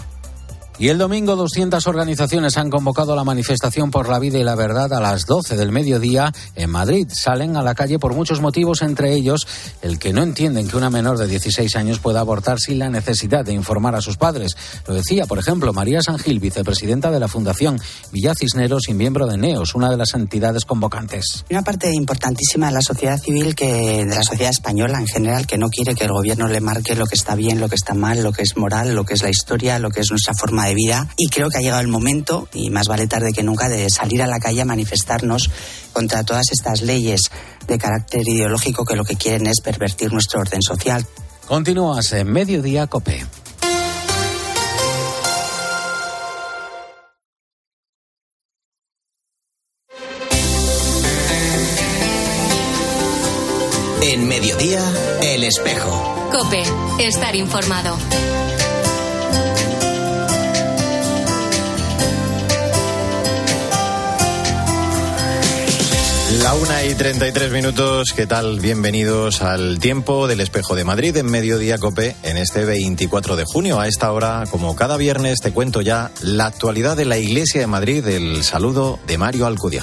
Y el domingo doscientas organizaciones han convocado la manifestación por la vida y la verdad a las doce del mediodía en Madrid. Salen a la calle por muchos motivos, entre ellos el que no entienden que una menor de dieciséis años pueda abortar sin la necesidad de informar a sus padres. Lo decía, por ejemplo, María Sangil, vicepresidenta de la Fundación Villa Cisneros y miembro de NEOS, una de las entidades convocantes. Una parte importantísima de la sociedad civil, que de la sociedad española en general, que no quiere que el gobierno le marque lo que está bien, lo que está mal, lo que es moral, lo que es la historia, lo que es nuestra forma de vida, y creo que ha llegado el momento, y más vale tarde que nunca, de salir a la calle a manifestarnos contra todas estas leyes de carácter ideológico que lo que quieren es pervertir nuestro orden social. Continúas en Mediodía COPE. En Mediodía, El Espejo. COPE, estar informado. La una y treinta y tres minutos, ¿qué tal? Bienvenidos al tiempo del Espejo de Madrid en Mediodía COPE en este veinticuatro de junio. A esta hora, como cada viernes, te cuento ya la actualidad de la Iglesia de Madrid. El saludo de Mario Alcudia.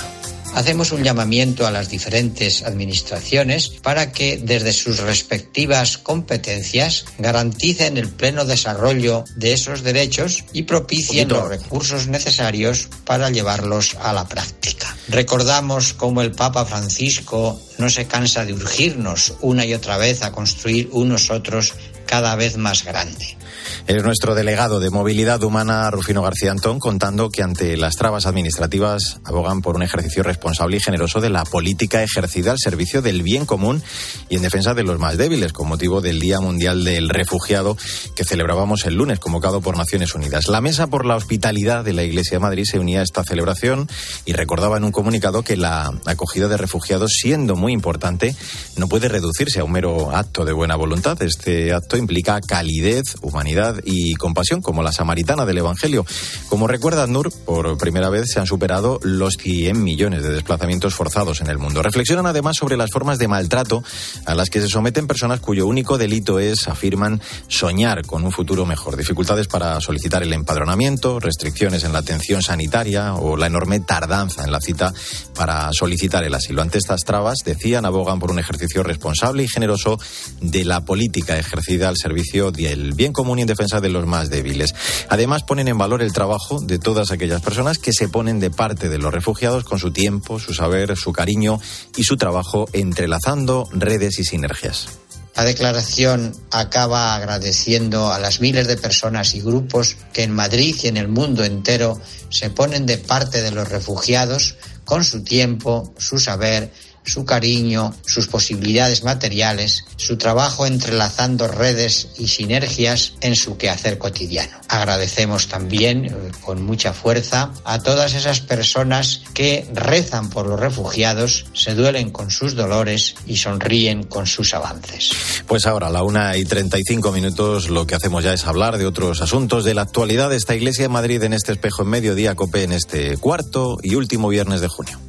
hacemos un llamamiento a las diferentes administraciones para que desde sus respectivas competencias garanticen el pleno desarrollo de esos derechos y propicien los recursos necesarios para llevarlos a la práctica. Recordamos cómo el Papa Francisco no se cansa de urgirnos una y otra vez a construir un nosotros cada vez más grande. Es nuestro delegado de Movilidad Humana, Rufino García Antón, contando que ante las trabas administrativas abogan por un ejercicio responsable y generoso de la política ejercida al servicio del bien común y en defensa de los más débiles, con motivo del Día Mundial del Refugiado que celebrábamos el lunes, convocado por Naciones Unidas. La Mesa por la Hospitalidad de la Iglesia de Madrid se unía a esta celebración y recordaba en un comunicado que la acogida de refugiados, siendo muy importante, no puede reducirse a un mero acto de buena voluntad. Este acto implica calidez, humanidad y compasión, como la samaritana del Evangelio. Como recuerda ACNUR, por primera vez se han superado los cien millones de desplazamientos forzados en el mundo. Reflexionan además sobre las formas de maltrato a las que se someten personas cuyo único delito es, afirman, soñar con un futuro mejor. Dificultades para solicitar el empadronamiento, restricciones en la atención sanitaria o la enorme tardanza en la cita para solicitar el asilo. Ante estas trabas, decían, abogan por un ejercicio responsable y generoso de la política ejercida al servicio del bien común y en defensa de los más débiles. Además, ponen en valor el trabajo de todas aquellas personas que se ponen de parte de los refugiados con su tiempo, su saber, su cariño y su trabajo, entrelazando redes y sinergias. La declaración acaba agradeciendo a las miles de personas y grupos que en Madrid y en el mundo entero se ponen de parte de los refugiados con su tiempo, su saber, su cariño, sus posibilidades materiales, su trabajo entrelazando redes y sinergias en su quehacer cotidiano. Agradecemos también, eh, con mucha fuerza, a todas esas personas que rezan por los refugiados, se duelen con sus dolores y sonríen con sus avances. Pues ahora, a la una y treinta y cinco minutos, lo que hacemos ya es hablar de otros asuntos de la actualidad de esta Iglesia de Madrid en este Espejo en Mediodía COPE en este cuarto y último viernes de junio.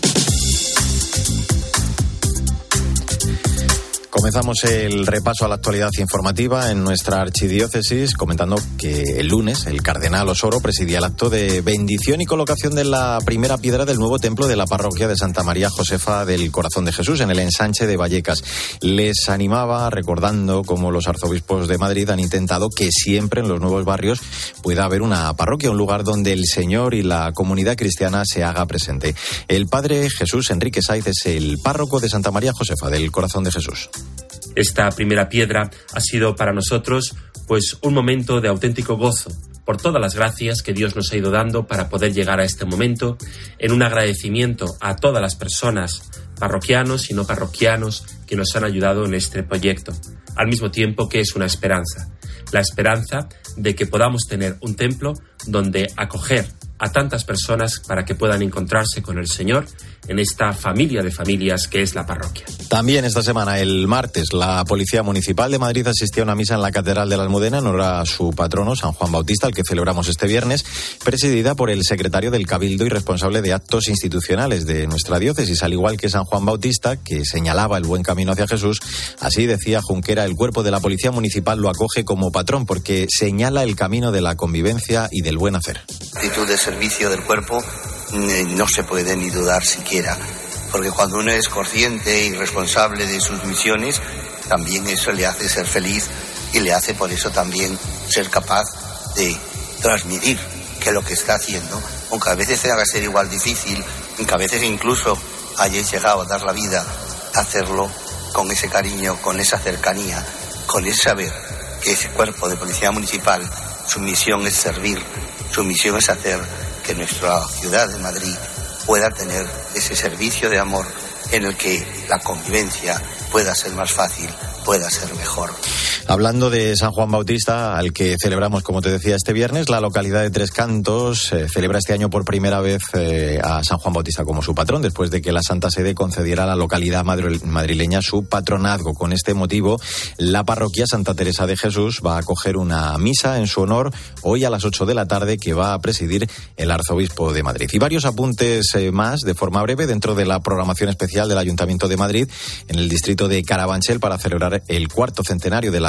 Comenzamos el repaso a la actualidad informativa en nuestra archidiócesis, comentando que el lunes el cardenal Osoro presidía el acto de bendición y colocación de la primera piedra del nuevo templo de la parroquia de Santa María Josefa del Corazón de Jesús, en el ensanche de Vallecas. Les animaba recordando cómo los arzobispos de Madrid han intentado que siempre en los nuevos barrios pueda haber una parroquia, un lugar donde el Señor y la comunidad cristiana se haga presente. El padre Jesús Enrique Saiz es el párroco de Santa María Josefa del Corazón de Jesús. Esta primera piedra ha sido para nosotros pues un momento de auténtico gozo por todas las gracias que Dios nos ha ido dando para poder llegar a este momento, en un agradecimiento a todas las personas, parroquianos y no parroquianos, que nos han ayudado en este proyecto, al mismo tiempo que es una esperanza, la esperanza de que podamos tener un templo donde acoger a tantas personas para que puedan encontrarse con el Señor en esta familia de familias que es la parroquia. También esta semana, el martes, la Policía Municipal de Madrid asistía a una misa en la Catedral de la Almudena en honor a su patrono, San Juan Bautista, al que celebramos este viernes, presidida por el secretario del Cabildo y responsable de actos institucionales de nuestra diócesis. Al igual que San Juan Bautista, que señalaba el buen camino hacia Jesús, así decía Junquera, el cuerpo de la Policía Municipal lo acoge como patrón porque señala el camino de la convivencia y del buen hacer. Actitud de servicio del cuerpo no se puede ni dudar siquiera, porque cuando uno es consciente y responsable de sus misiones, también eso le hace ser feliz y le hace por eso también ser capaz de transmitir que lo que está haciendo, aunque a veces tenga que ser igual difícil, aunque a veces incluso hayáis llegado a dar la vida, hacerlo con ese cariño, con esa cercanía, con ese saber que ese cuerpo de Policía Municipal, su misión es servir, su misión es hacer que nuestra ciudad de Madrid pueda tener ese servicio de amor en el que la convivencia pueda ser más fácil, pueda ser mejor. Hablando de San Juan Bautista, al que celebramos, como te decía, este viernes, la localidad de Tres Cantos eh, celebra este año por primera vez eh, a San Juan Bautista como su patrón, después de que la Santa Sede concediera a la localidad madrileña su patronazgo. Con este motivo, la parroquia Santa Teresa de Jesús va a acoger una misa en su honor hoy a las ocho de la tarde que va a presidir el arzobispo de Madrid. Y varios apuntes eh, más, de forma breve, dentro de la programación especial del Ayuntamiento de Madrid en el distrito de Carabanchel para celebrar el cuarto centenario de la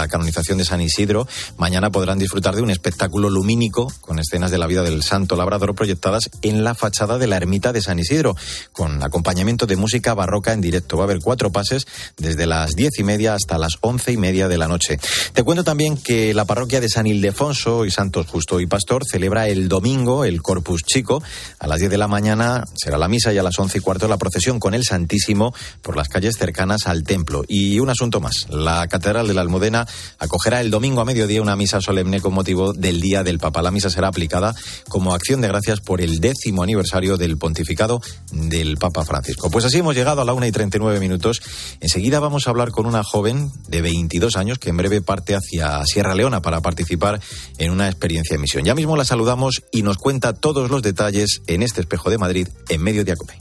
canonización de San Isidro, mañana podrán disfrutar de un espectáculo lumínico con escenas de la vida del santo labrador proyectadas en la fachada de la ermita de San Isidro, con acompañamiento de música barroca en directo. Va a haber cuatro pases desde las diez y media hasta las once y media de la noche. Te cuento también que la parroquia de San Ildefonso y Santos Justo y Pastor celebra el domingo el Corpus Chico. A las diez de la mañana será la misa y a las once y cuarto la procesión con el Santísimo por las calles cercanas al templo. Y un asunto más, la Catedral de la Almudena acogerá el domingo a mediodía una misa solemne con motivo del Día del Papa. La misa será aplicada como acción de gracias por el décimo aniversario del pontificado del Papa Francisco. Pues así hemos llegado a la una y treinta y nueve minutos. Enseguida vamos a hablar con una joven de veintidós años que en breve parte hacia Sierra Leona para participar en una experiencia de misión. Ya mismo la saludamos y nos cuenta todos los detalles en este Espejo de Madrid en Mediodía COPE.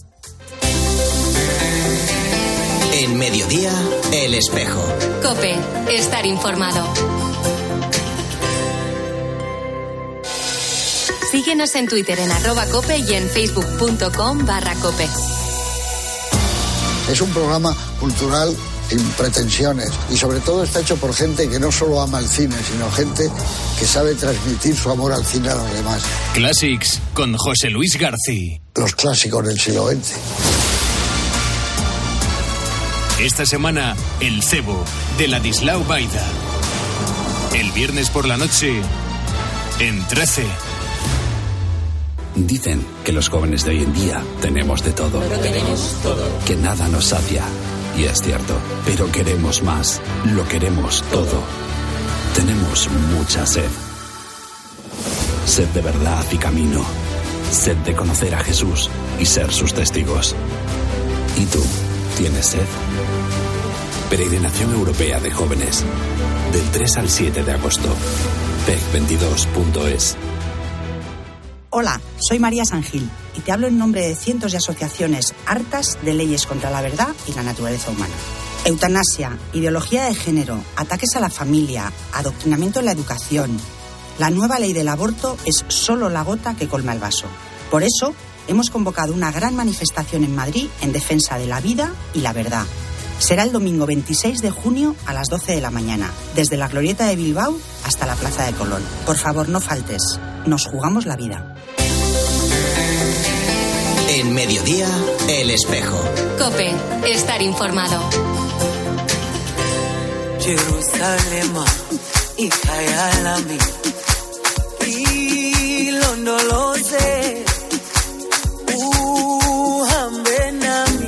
En Mediodía, El Espejo. COPE, estar informado. Síguenos en Twitter en arroba COPE y en facebook.com barra COPE. Es un programa cultural sin pretensiones y sobre todo está hecho por gente que no solo ama el cine, sino gente que sabe transmitir su amor al cine a los demás. Classics con José Luis García. Los clásicos del siglo veinte. Esta semana, El Cebo, de Ladislao Baida. El viernes por la noche, en trece. Dicen que los jóvenes de hoy en día tenemos de todo. Pero tenemos todo. Que nada nos sacia. Y es cierto, pero queremos más. Lo queremos todo. Tenemos mucha sed. Sed de verdad y camino. Sed de conocer a Jesús y ser sus testigos. ¿Y tú? ¿Tienes sed? Peregrinación Europea de Jóvenes. Del tres al siete de agosto. P E C veintidós punto es. Hola, soy María Sangil y te hablo en nombre de cientos de asociaciones hartas de leyes contra la verdad y la naturaleza humana. Eutanasia, ideología de género, ataques a la familia, adoctrinamiento en la educación. La nueva ley del aborto es solo la gota que colma el vaso. Por eso, hemos convocado una gran manifestación en Madrid en defensa de la vida y la verdad. Será el domingo veintiséis de junio a las doce de la mañana, desde la Glorieta de Bilbao hasta la Plaza de Colón. Por favor, no faltes. Nos jugamos la vida. En Mediodía, El Espejo. COPE, estar informado. Jerusalem, Ikayalami, Ilondoloze, Uhambenami,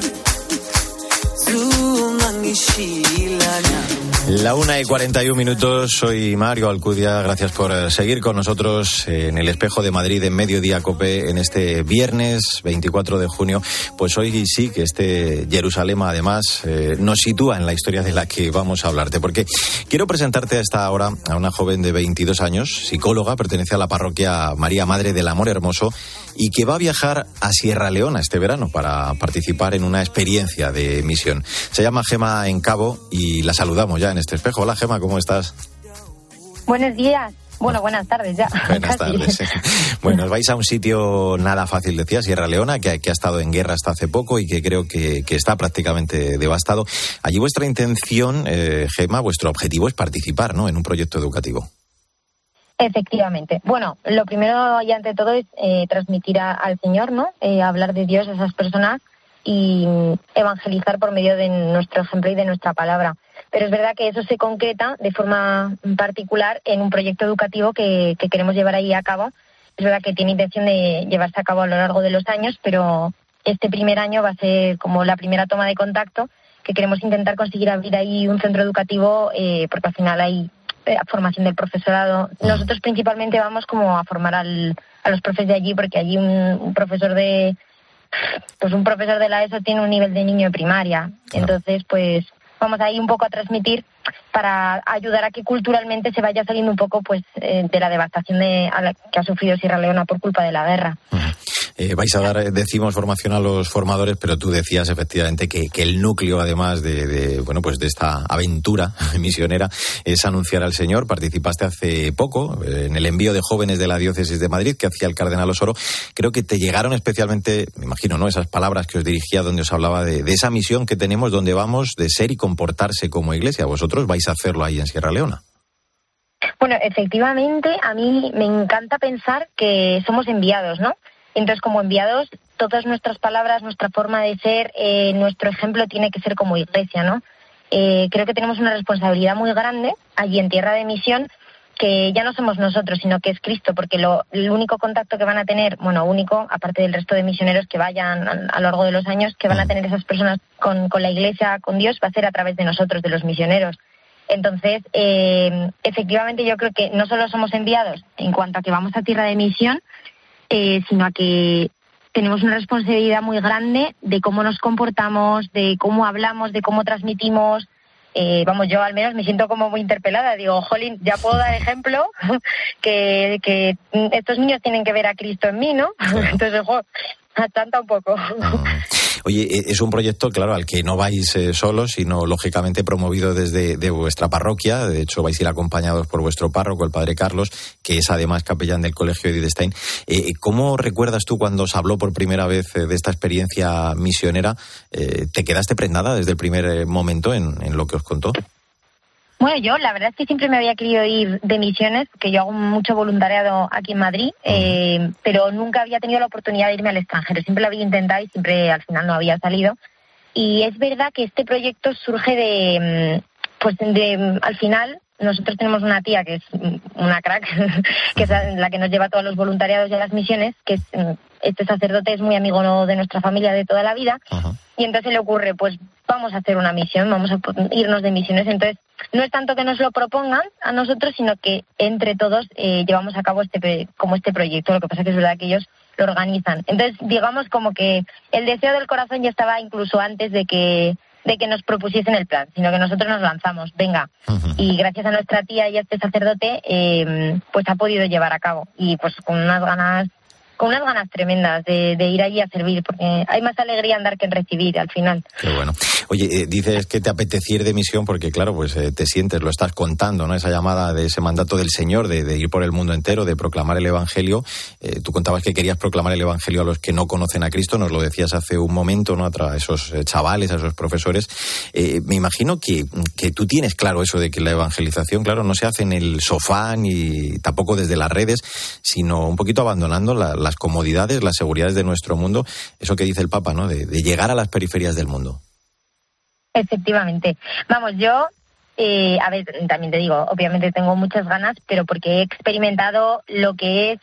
Zumangishilana. La una y cuarenta y un minutos, soy Mario Alcudia, gracias por seguir con nosotros en el Espejo de Madrid en Mediodía COPE en este viernes veinticuatro de junio. Pues hoy sí que este Jerusalén además eh, nos sitúa en la historia de la que vamos a hablarte, porque quiero presentarte a esta hora a una joven de veintidós años, psicóloga, pertenece a la parroquia María Madre del Amor Hermoso y que va a viajar a Sierra Leona este verano para participar en una experiencia de misión. Se llama Gema Encabo y la saludamos ya en este espejo. Hola Gema, ¿cómo estás? Buenos días. Bueno, buenas tardes ya. Buenas tardes. Bueno, os vais a un sitio nada fácil, decía, Sierra Leona, que, que ha estado en guerra hasta hace poco y que creo que, que está prácticamente devastado. Allí vuestra intención, eh, Gema, vuestro objetivo es participar, ¿no?, en un proyecto educativo. Efectivamente. Bueno, lo primero y ante todo es eh, transmitir a, al Señor, ¿no? Eh, hablar de Dios a esas personas y evangelizar por medio de nuestro ejemplo y de nuestra palabra. Pero es verdad que eso se concreta de forma particular en un proyecto educativo que, que queremos llevar ahí a cabo. Es verdad que tiene intención de llevarse a cabo a lo largo de los años, pero este primer año va a ser como la primera toma de contacto, que queremos intentar conseguir abrir ahí un centro educativo, eh, porque al final hay eh, formación del profesorado. Nosotros principalmente vamos como a formar al, a los profes de allí, porque allí un, un profesor de pues un profesor de la ESO tiene un nivel de niño de primaria. Entonces, pues vamos ahí un poco a transmitir para ayudar a que culturalmente se vaya saliendo un poco pues eh, de la devastación de, a la que ha sufrido Sierra Leona por culpa de la guerra. Eh, vais a dar, decimos, formación a los formadores, pero tú decías efectivamente que, que el núcleo, además de, de bueno pues de esta aventura misionera, es anunciar al Señor. Participaste hace poco eh, en el envío de jóvenes de la diócesis de Madrid que hacía el cardenal Osoro. Creo que te llegaron especialmente, me imagino, ¿no?, esas palabras que os dirigía, donde os hablaba de, de esa misión que tenemos, donde vamos de ser y comportarse como iglesia. Vosotros vais a hacerlo ahí en Sierra Leona. Bueno, efectivamente, a mí me encanta pensar que somos enviados, ¿no? Entonces, como enviados, todas nuestras palabras, nuestra forma de ser, eh, nuestro ejemplo tiene que ser como iglesia, ¿no? Eh, creo que tenemos una responsabilidad muy grande allí en tierra de misión, que ya no somos nosotros, sino que es Cristo, porque lo, el único contacto que van a tener, bueno, único, aparte del resto de misioneros que vayan a, a lo largo de los años, que van a tener esas personas con, con la iglesia, con Dios, va a ser a través de nosotros, de los misioneros. Entonces, eh, efectivamente, yo creo que no solo somos enviados en cuanto a que vamos a tierra de misión, eh, sino a que tenemos una responsabilidad muy grande de cómo nos comportamos, de cómo hablamos, de cómo transmitimos. Eh, vamos, yo al menos me siento como muy interpelada. Digo, jolín, ya puedo dar ejemplo que, que estos niños tienen que ver a Cristo en mí, ¿no? Entonces, ojo, atanta un poco. Oye, es un proyecto, claro, al que no vais eh, solos, sino lógicamente promovido desde de vuestra parroquia. De hecho, vais a ir acompañados por vuestro párroco, el padre Carlos, que es además capellán del Colegio Edith Stein. Eh, ¿Cómo recuerdas tú cuando os habló por primera vez eh, de esta experiencia misionera? Eh, ¿Te quedaste prendada desde el primer eh, momento en, en lo que os contó? Bueno, yo la verdad es que siempre me había querido ir de misiones, porque yo hago mucho voluntariado aquí en Madrid, eh, pero nunca había tenido la oportunidad de irme al extranjero. Siempre lo había intentado y siempre al final no había salido. Y es verdad que este proyecto surge de, pues de, al final, nosotros tenemos una tía que es una crack, que es la que nos lleva a todos los voluntariados y a las misiones, que es, este sacerdote es muy amigo de nuestra familia de toda la vida. Ajá. Y entonces le ocurre, pues vamos a hacer una misión, vamos a irnos de misiones. Entonces, no es tanto que nos lo propongan a nosotros, sino que entre todos eh, llevamos a cabo este como este proyecto. Lo que pasa es que es verdad que ellos lo organizan. Entonces, digamos como que el deseo del corazón ya estaba incluso antes de que de que nos propusiesen el plan, sino que nosotros nos lanzamos, venga. Uh-huh. Y gracias a nuestra tía y a este sacerdote, eh, pues ha podido llevar a cabo. Y pues con unas ganas... con unas ganas tremendas de, de ir allí a servir, porque hay más alegría en dar que en recibir al final. Qué bueno. Oye, eh, dices que te apetecía ir de misión porque, claro, pues eh, te sientes, lo estás contando, ¿no? Esa llamada de ese mandato del Señor de, de ir por el mundo entero, de proclamar el Evangelio. Eh, tú contabas que querías proclamar el Evangelio a los que no conocen a Cristo, nos lo decías hace un momento, ¿no? A esos eh, chavales, a esos profesores. Eh, me imagino que, que tú tienes claro eso de que la evangelización, claro, no se hace en el sofá ni tampoco desde las redes, sino un poquito abandonando la, las comodidades, las seguridades de nuestro mundo, eso que dice el Papa, ¿no? De, de llegar a las periferias del mundo. Efectivamente. Vamos, yo, eh, a ver, también te digo, obviamente tengo muchas ganas, pero porque he experimentado lo que es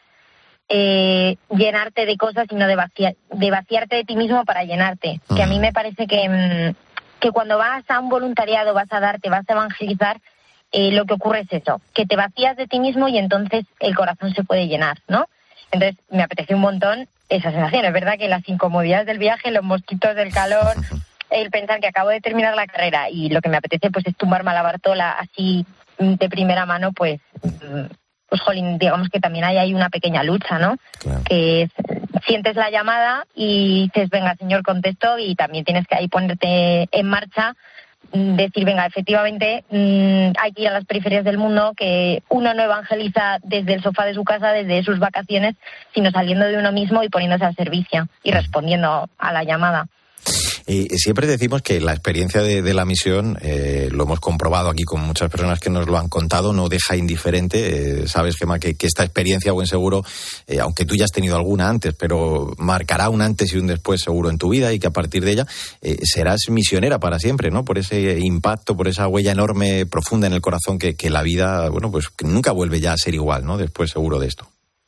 eh, llenarte de cosas y no de, vaciar, de vaciarte de ti mismo para llenarte. Uh-huh. Que a mí me parece que, que cuando vas a un voluntariado, vas a darte, vas a evangelizar, eh, lo que ocurre es eso, que te vacías de ti mismo y entonces el corazón se puede llenar, ¿no? Entonces me apetece un montón esa sensación. Es verdad que las incomodidades del viaje, los mosquitos del calor, el pensar que acabo de terminar la carrera y lo que me apetece pues es tumbarme a la Bartola así de primera mano, pues, pues jolín, digamos que también hay ahí una pequeña lucha, ¿no? Claro. Que es, sientes la llamada y dices, venga, Señor, contesto, y también tienes que ahí ponerte en marcha, decir, venga, efectivamente mmm, hay que ir a las periferias del mundo, que uno no evangeliza desde el sofá de su casa, desde sus vacaciones, sino saliendo de uno mismo y poniéndose al servicio y respondiendo a la llamada. Y siempre decimos que la experiencia de, de la misión, eh, lo hemos comprobado aquí con muchas personas que nos lo han contado, no deja indiferente. Eh, sabes, Gemma, que, que esta experiencia, buen seguro, eh, aunque tú ya has tenido alguna antes, pero marcará un antes y un después seguro en tu vida, y que a partir de ella eh, serás misionera para siempre, ¿no? Por ese impacto, por esa huella enorme, profunda en el corazón, que, que la vida, bueno, pues que nunca vuelve ya a ser igual, ¿no? Después seguro de esto.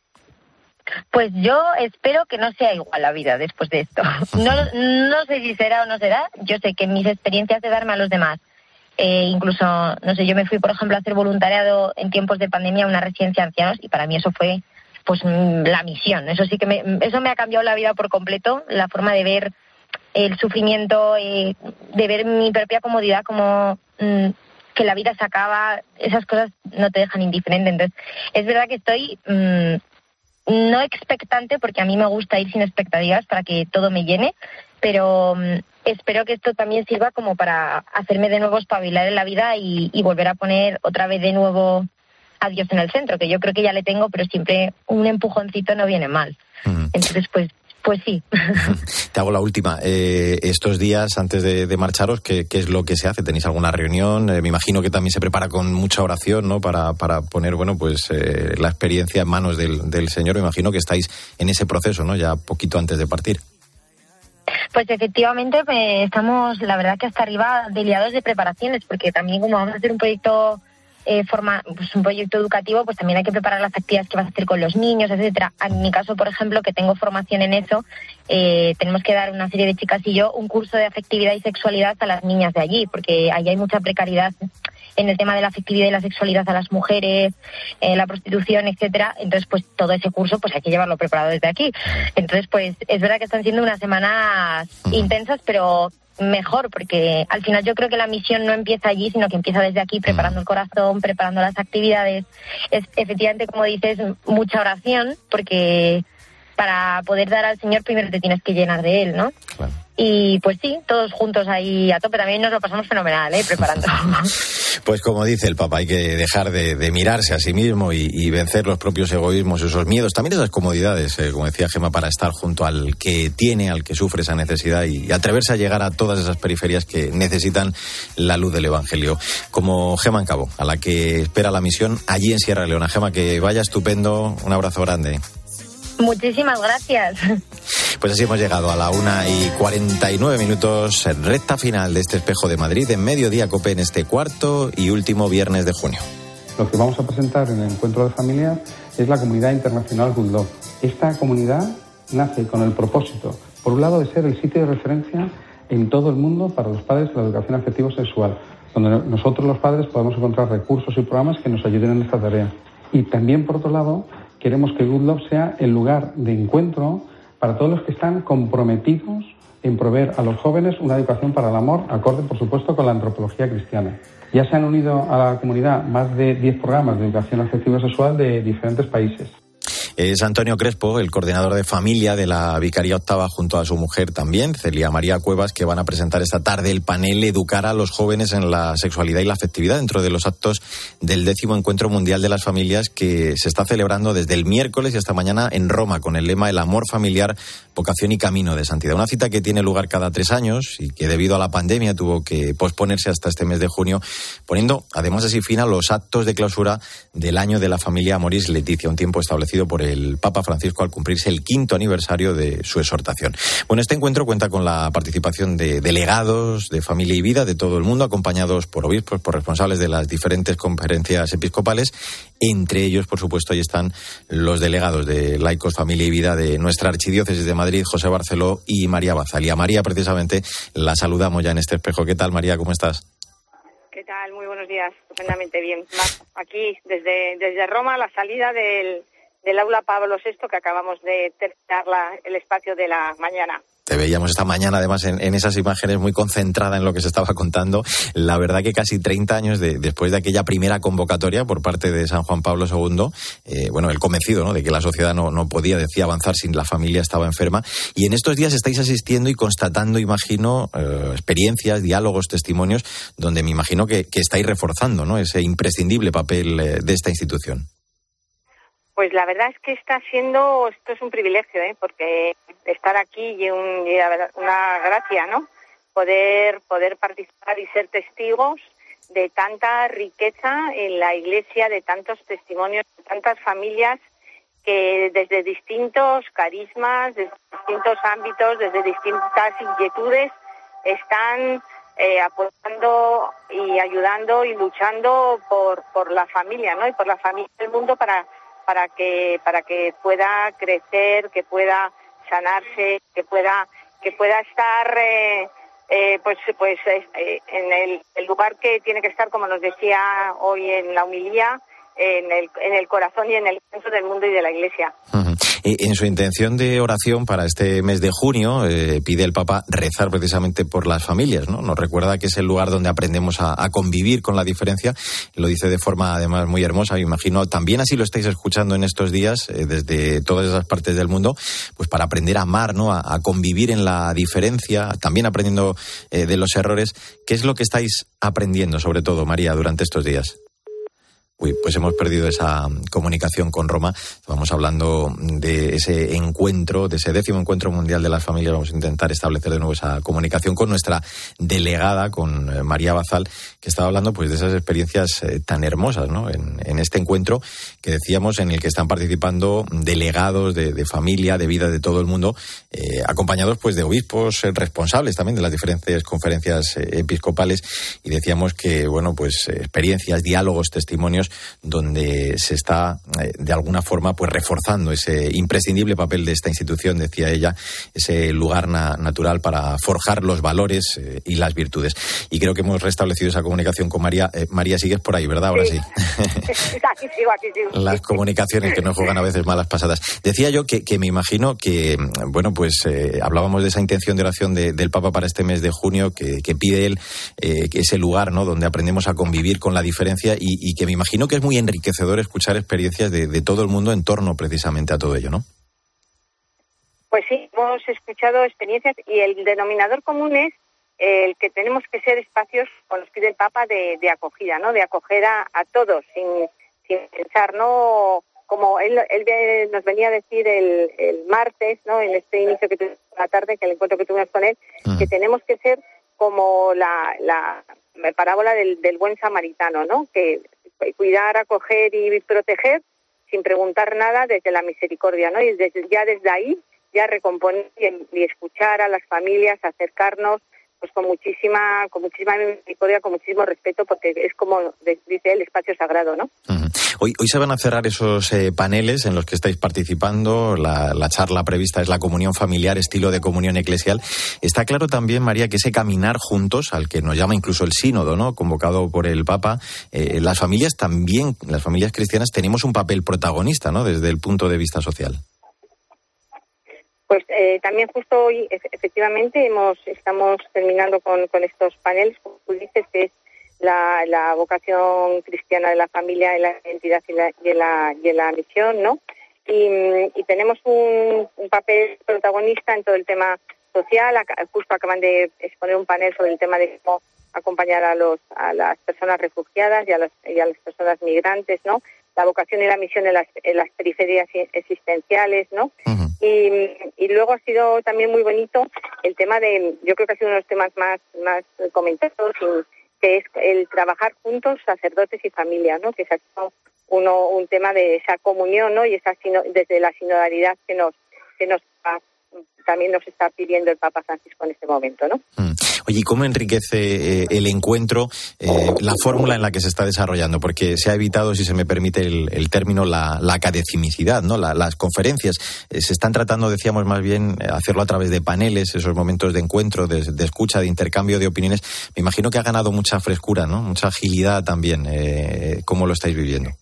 Pues yo espero que no sea igual la vida después de esto. No, no sé si será o no será. Yo sé que mis experiencias de darme a los demás, eh, incluso, no sé, yo me fui, por ejemplo, a hacer voluntariado en tiempos de pandemia a una residencia de ancianos, y para mí eso fue, pues, la misión. Eso sí que me, eso me ha cambiado la vida por completo, la forma de ver el sufrimiento, eh, de ver mi propia comodidad como mmm, que la vida se acaba. Esas cosas no te dejan indiferente. Entonces, es verdad que estoy... Mmm, no expectante, porque a mí me gusta ir sin expectativas para que todo me llene, pero um, espero que esto también sirva como para hacerme de nuevo espabilar en la vida y, y volver a poner otra vez de nuevo a Dios en el centro, que yo creo que ya le tengo, pero siempre un empujoncito no viene mal. Uh-huh. Entonces, pues Pues sí. Te hago la última. Eh, estos días, antes de, de marcharos, ¿qué, ¿qué es lo que se hace? ¿Tenéis alguna reunión? Eh, me imagino que también se prepara con mucha oración, ¿no? Para, para poner, bueno, pues eh, la experiencia en manos del, del Señor. Me imagino que estáis en ese proceso, ¿no? Ya poquito antes de partir. Pues efectivamente eh, estamos, la verdad que hasta arriba de liados de preparaciones, porque también como vamos a hacer un proyecto eh, forma, pues un proyecto educativo, pues también hay que preparar las actividades que vas a hacer con los niños, etcétera. En mi caso, por ejemplo, que tengo formación en eso, eh, tenemos que dar una serie de chicas y yo un curso de afectividad y sexualidad a las niñas de allí, porque allí hay mucha precariedad en el tema de la afectividad y la sexualidad a las mujeres, eh, la prostitución, etcétera. Entonces, pues todo ese curso pues hay que llevarlo preparado desde aquí. Entonces, pues es verdad que están siendo unas semanas intensas, pero mejor, porque al final yo creo que la misión no empieza allí, sino que empieza desde aquí, preparando el corazón, preparando las actividades. Es efectivamente, como dices, mucha oración, porque para poder dar al Señor primero te tienes que llenar de Él, ¿no? Claro. Y pues sí, todos juntos ahí a tope. También nos lo pasamos fenomenal, ¿eh? Preparando. Pues como dice el Papa, hay que dejar de, de mirarse a sí mismo y, y vencer los propios egoísmos, esos miedos, también esas comodidades, eh, como decía Gemma, para estar junto al que tiene, al que sufre esa necesidad y atreverse a llegar a todas esas periferias que necesitan la luz del Evangelio. Como Gemma Encabo, a la que espera la misión allí en Sierra Leona. Gemma, que vaya estupendo, un abrazo grande. Muchísimas gracias. Pues así hemos llegado a la una y cuarenta y nueve minutos, recta final de este Espejo de Madrid, en Mediodía COPE, en este cuarto y último viernes de junio. Lo que vamos a presentar en el encuentro de familias es la comunidad internacional Good Love. Esta comunidad nace con el propósito, por un lado, de ser el sitio de referencia en todo el mundo para los padres de la educación afectivo-sexual, donde nosotros los padres podemos encontrar recursos y programas que nos ayuden en esta tarea. Y también, por otro lado, queremos que Good Love sea el lugar de encuentro para todos los que están comprometidos en proveer a los jóvenes una educación para el amor, acorde, por supuesto, con la antropología cristiana. Ya se han unido a la comunidad más de diez programas de educación afectivo-sexual de diferentes países. Es Antonio Crespo, el coordinador de familia de la Vicaría Octava, junto a su mujer también, Celia María Cuevas, que van a presentar esta tarde el panel Educar a los jóvenes en la sexualidad y la afectividad dentro de los actos del décimo Encuentro Mundial de las Familias, que se está celebrando desde el miércoles y hasta mañana en Roma, con el lema El amor familiar, vocación y camino de santidad. Una cita que tiene lugar cada tres años y que debido a la pandemia tuvo que posponerse hasta este mes de junio, poniendo además así fin a los actos de clausura del año de la familia Amoris Laetitia, un tiempo establecido por el Papa Francisco al cumplirse el quinto aniversario de su exhortación. Bueno, este encuentro cuenta con la participación de delegados de Familia y Vida de todo el mundo, acompañados por obispos, por responsables de las diferentes conferencias episcopales. Entre ellos, por supuesto, ahí están los delegados de Laicos, Familia y Vida de nuestra Archidiócesis de Madrid, José Barceló y María Bazal. Y a María, precisamente, la saludamos ya en este espejo. ¿Qué tal, María? ¿Cómo estás? ¿Qué tal? Muy buenos días. Estupendamente bien. Aquí, desde, desde Roma, la salida del... del aula Pablo sexto, que acabamos de terminar la, el espacio de la mañana. Te veíamos esta mañana, además, en, en esas imágenes, muy concentrada en lo que se estaba contando. La verdad que casi treinta años de, después de aquella primera convocatoria por parte de San Juan Pablo segundo, eh, bueno, él convencido, ¿no?, de que la sociedad no, no podía, decía, avanzar si la familia estaba enferma. Y en estos días estáis asistiendo y constatando, imagino, eh, experiencias, diálogos, testimonios, donde me imagino que, que estáis reforzando, ¿no?, ese imprescindible papel eh, de esta institución. Pues la verdad es que está siendo, esto es un privilegio, ¿eh? Porque estar aquí y, un, y una gracia, ¿no? Poder, poder participar y ser testigos de tanta riqueza en la Iglesia, de tantos testimonios, de tantas familias que desde distintos carismas, desde distintos ámbitos, desde distintas inquietudes, están eh, apoyando y ayudando y luchando por, por la familia, ¿no? Y por la familia del mundo para para que para que pueda crecer, que pueda sanarse, que pueda que pueda estar eh, eh, pues pues eh, en el, el lugar que tiene que estar, como nos decía hoy en la homilía, en el en el corazón y en el centro del mundo y de la Iglesia. Uh-huh. En su intención de oración para este mes de junio, eh, pide el Papa rezar precisamente por las familias, ¿no? Nos recuerda que es el lugar donde aprendemos a, a convivir con la diferencia. Lo dice de forma además muy hermosa, me imagino. También así lo estáis escuchando en estos días, eh, desde todas esas partes del mundo, pues para aprender a amar, ¿no?, a, a convivir en la diferencia, también aprendiendo eh, de los errores. ¿Qué es lo que estáis aprendiendo, sobre todo, María, durante estos días? Uy, pues hemos perdido esa comunicación con Roma. Vamos hablando de ese encuentro, de ese décimo encuentro mundial de las familias. Vamos a intentar establecer de nuevo esa comunicación con nuestra delegada, con María Bazal, que estaba hablando pues de esas experiencias eh, tan hermosas, ¿no? En, en este encuentro que decíamos, en el que están participando delegados de, de familia, de vida de todo el mundo, eh, acompañados pues de obispos eh, responsables también de las diferentes conferencias eh, episcopales. Y decíamos que, bueno, pues eh, experiencias, diálogos, testimonios, donde se está eh, de alguna forma pues reforzando ese imprescindible papel de esta institución, decía ella, ese lugar na- natural para forjar los valores eh, y las virtudes. Y creo que hemos restablecido esa comunicación con María. Eh, María, sigues por ahí, ¿verdad? Ahora sí. sí. Aquí sigo, aquí sigo. Las comunicaciones que nos juegan a veces malas pasadas. Decía yo que, que me imagino que, bueno, pues eh, hablábamos de esa intención de oración de, del Papa para este mes de junio, que, que pide él eh, que ese lugar, ¿no?, donde aprendemos a convivir con la diferencia, y, y que me imagino que es muy enriquecedor escuchar experiencias de, de todo el mundo en torno precisamente a todo ello, ¿no? Pues sí, hemos escuchado experiencias y el denominador común es el que tenemos que ser espacios, como nos pide el Papa, de, de acogida, ¿no? De acoger a, a todos, sin, sin pensar, ¿no? Como él, él nos venía a decir el, el martes, ¿no?, en este inicio que tuvimos la tarde, que el encuentro que tuvimos con él, uh-huh. que tenemos que ser como la, la parábola del, del buen samaritano, ¿no? Que cuidar, acoger y proteger sin preguntar nada desde la misericordia, ¿no? Y desde, ya desde ahí, ya recomponer y, y escuchar a las familias, acercarnos, pues con muchísima, con muchísima misericordia, con muchísimo respeto, porque es como dice el espacio sagrado, ¿no? Uh-huh. Hoy, hoy se van a cerrar esos eh, paneles en los que estáis participando. La, la charla prevista es la comunión familiar, estilo de comunión eclesial. Está claro también, María, que ese caminar juntos, al que nos llama incluso el sínodo, ¿no?, convocado por el Papa, eh, las familias también, las familias cristianas, tenemos un papel protagonista, ¿no?, desde el punto de vista social. Pues eh, también justo hoy, efectivamente, hemos estamos terminando con, con estos paneles, como tú dices, que es la, la vocación cristiana de la familia, en la identidad y la, y en la, y en la misión, ¿no? Y, y tenemos un, un papel protagonista en todo el tema social. Justo acaban de exponer un panel sobre el tema de cómo acompañar a los a las personas refugiadas y a, los, y a las personas migrantes, ¿no? La vocación y la misión en las, en las periferias existenciales, ¿no? Uh-huh. Y, y luego ha sido también muy bonito el tema de, yo creo que ha sido uno de los temas más, más comentados, que es el trabajar juntos, sacerdotes y familia, ¿no? Que es uno un tema de esa comunión, ¿no? Y esa desde la sinodalidad que nos que nos también nos está pidiendo el Papa Francisco en este momento, ¿no? Mm. Oye, ¿y cómo enriquece eh, el encuentro eh, la fórmula en la que se está desarrollando? Porque se ha evitado, si se me permite el, el término, la, la academicidad, ¿no? La, las conferencias eh, se están tratando, decíamos, más bien eh, hacerlo a través de paneles, esos momentos de encuentro, de, de escucha, de intercambio de opiniones. Me imagino que ha ganado mucha frescura, ¿no? Mucha agilidad también. Eh, ¿Cómo lo estáis viviendo?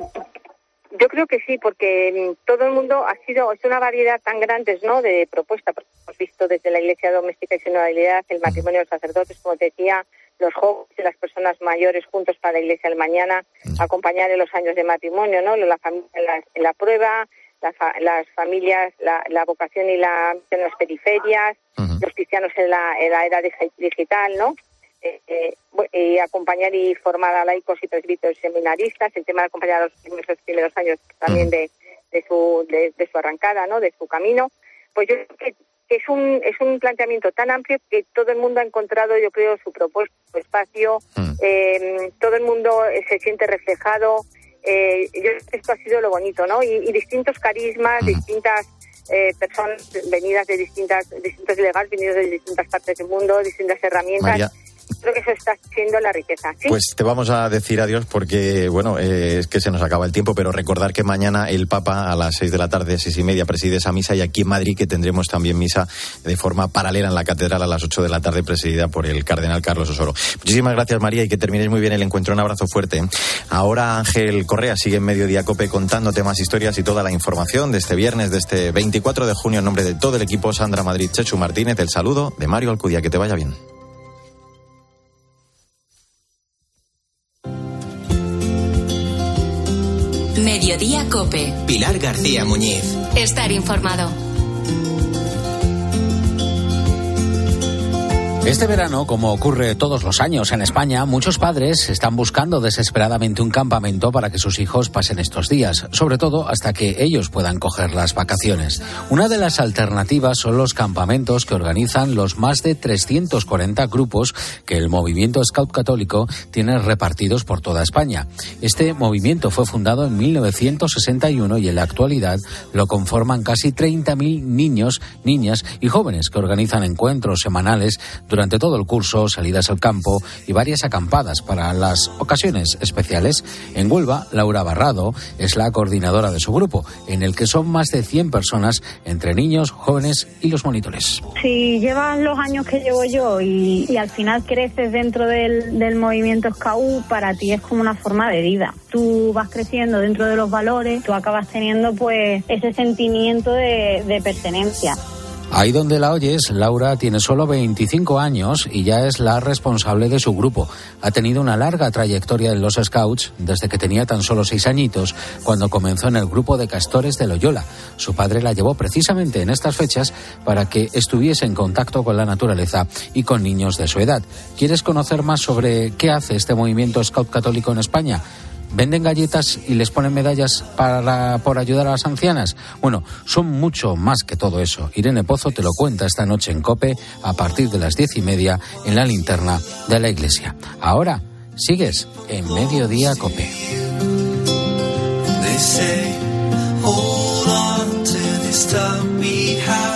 Yo creo que sí, porque todo el mundo ha sido, es una variedad tan grande, ¿no?, de propuestas. Hemos visto desde la Iglesia doméstica y sinodalidad, el matrimonio de los sacerdotes, como te decía, los jóvenes y las personas mayores juntos para la Iglesia del mañana, acompañar en los años de matrimonio, ¿no?, la familia en la, en la prueba, la fa, las familias, la, la vocación y la en las periferias, uh-huh. los cristianos en la, en la era digital, ¿no? Eh, eh, y acompañar y formar a laicos y presbíteros y seminaristas, el tema de acompañar a los primeros, primeros años también de, de su de, de su arrancada, ¿no?, de su camino. Pues yo creo que, que es un es un planteamiento tan amplio que todo el mundo ha encontrado, yo creo, su propuesta, su espacio, eh, todo el mundo se siente reflejado. Eh, yo creo que esto ha sido lo bonito, ¿no? Y, y distintos carismas, distintas eh, personas venidas de distintas distintos delegados, venidos de distintas partes del mundo, distintas herramientas. María. Creo que eso está siendo la riqueza, ¿sí? Pues te vamos a decir adiós porque, bueno, eh, es que se nos acaba el tiempo, pero recordar que mañana el Papa a las seis de la tarde, seis y media, preside esa misa, y aquí en Madrid que tendremos también misa de forma paralela en la catedral a las ocho de la tarde, presidida por el cardenal Carlos Osoro. Muchísimas gracias, María, y que terminéis muy bien el encuentro. Un abrazo fuerte. Ahora Ángel Correa sigue en Mediodía COPE contándote más historias y toda la información de este viernes, de este veinticuatro de junio, en nombre de todo el equipo. Sandra Madrid, Chechu Martínez, el saludo de Mario Alcudia. Que te vaya bien. Mediodía COPE. Pilar García Muñiz. Estar informado. Este verano, como ocurre todos los años en España, muchos padres están buscando desesperadamente un campamento para que sus hijos pasen estos días, sobre todo hasta que ellos puedan coger las vacaciones. Una de las alternativas son los campamentos que organizan los más de trescientos cuarenta grupos que el movimiento Scout Católico tiene repartidos por toda España. Este movimiento fue fundado en mil novecientos sesenta y uno y en la actualidad lo conforman casi treinta mil niños, niñas y jóvenes que organizan encuentros semanales durante todo el curso, salidas al campo y varias acampadas para las ocasiones especiales. En Huelva, Laura Barrado es la coordinadora de su grupo, en el que son más de cien personas, entre niños, jóvenes y los monitores. Si llevas los años que llevo yo y, y al final creces dentro del, del movimiento Scout, para ti es como una forma de vida. Tú vas creciendo dentro de los valores, tú acabas teniendo pues ese sentimiento de, de pertenencia. Ahí donde la oyes, Laura tiene solo veinticinco años y ya es la responsable de su grupo. Ha tenido una larga trayectoria en los Scouts desde que tenía tan solo seis añitos, cuando comenzó en el grupo de castores de Loyola. Su padre la llevó precisamente en estas fechas para que estuviese en contacto con la naturaleza y con niños de su edad. ¿Quieres conocer más sobre qué hace este movimiento Scout Católico en España? ¿Venden galletas y les ponen medallas para, por ayudar a las ancianas? Bueno, son mucho más que todo eso. Irene Pozo te lo cuenta esta noche en COPE a partir de las diez y media en la linterna de la iglesia. Ahora sigues en Mediodía COPE. They say, hold on to this time we have.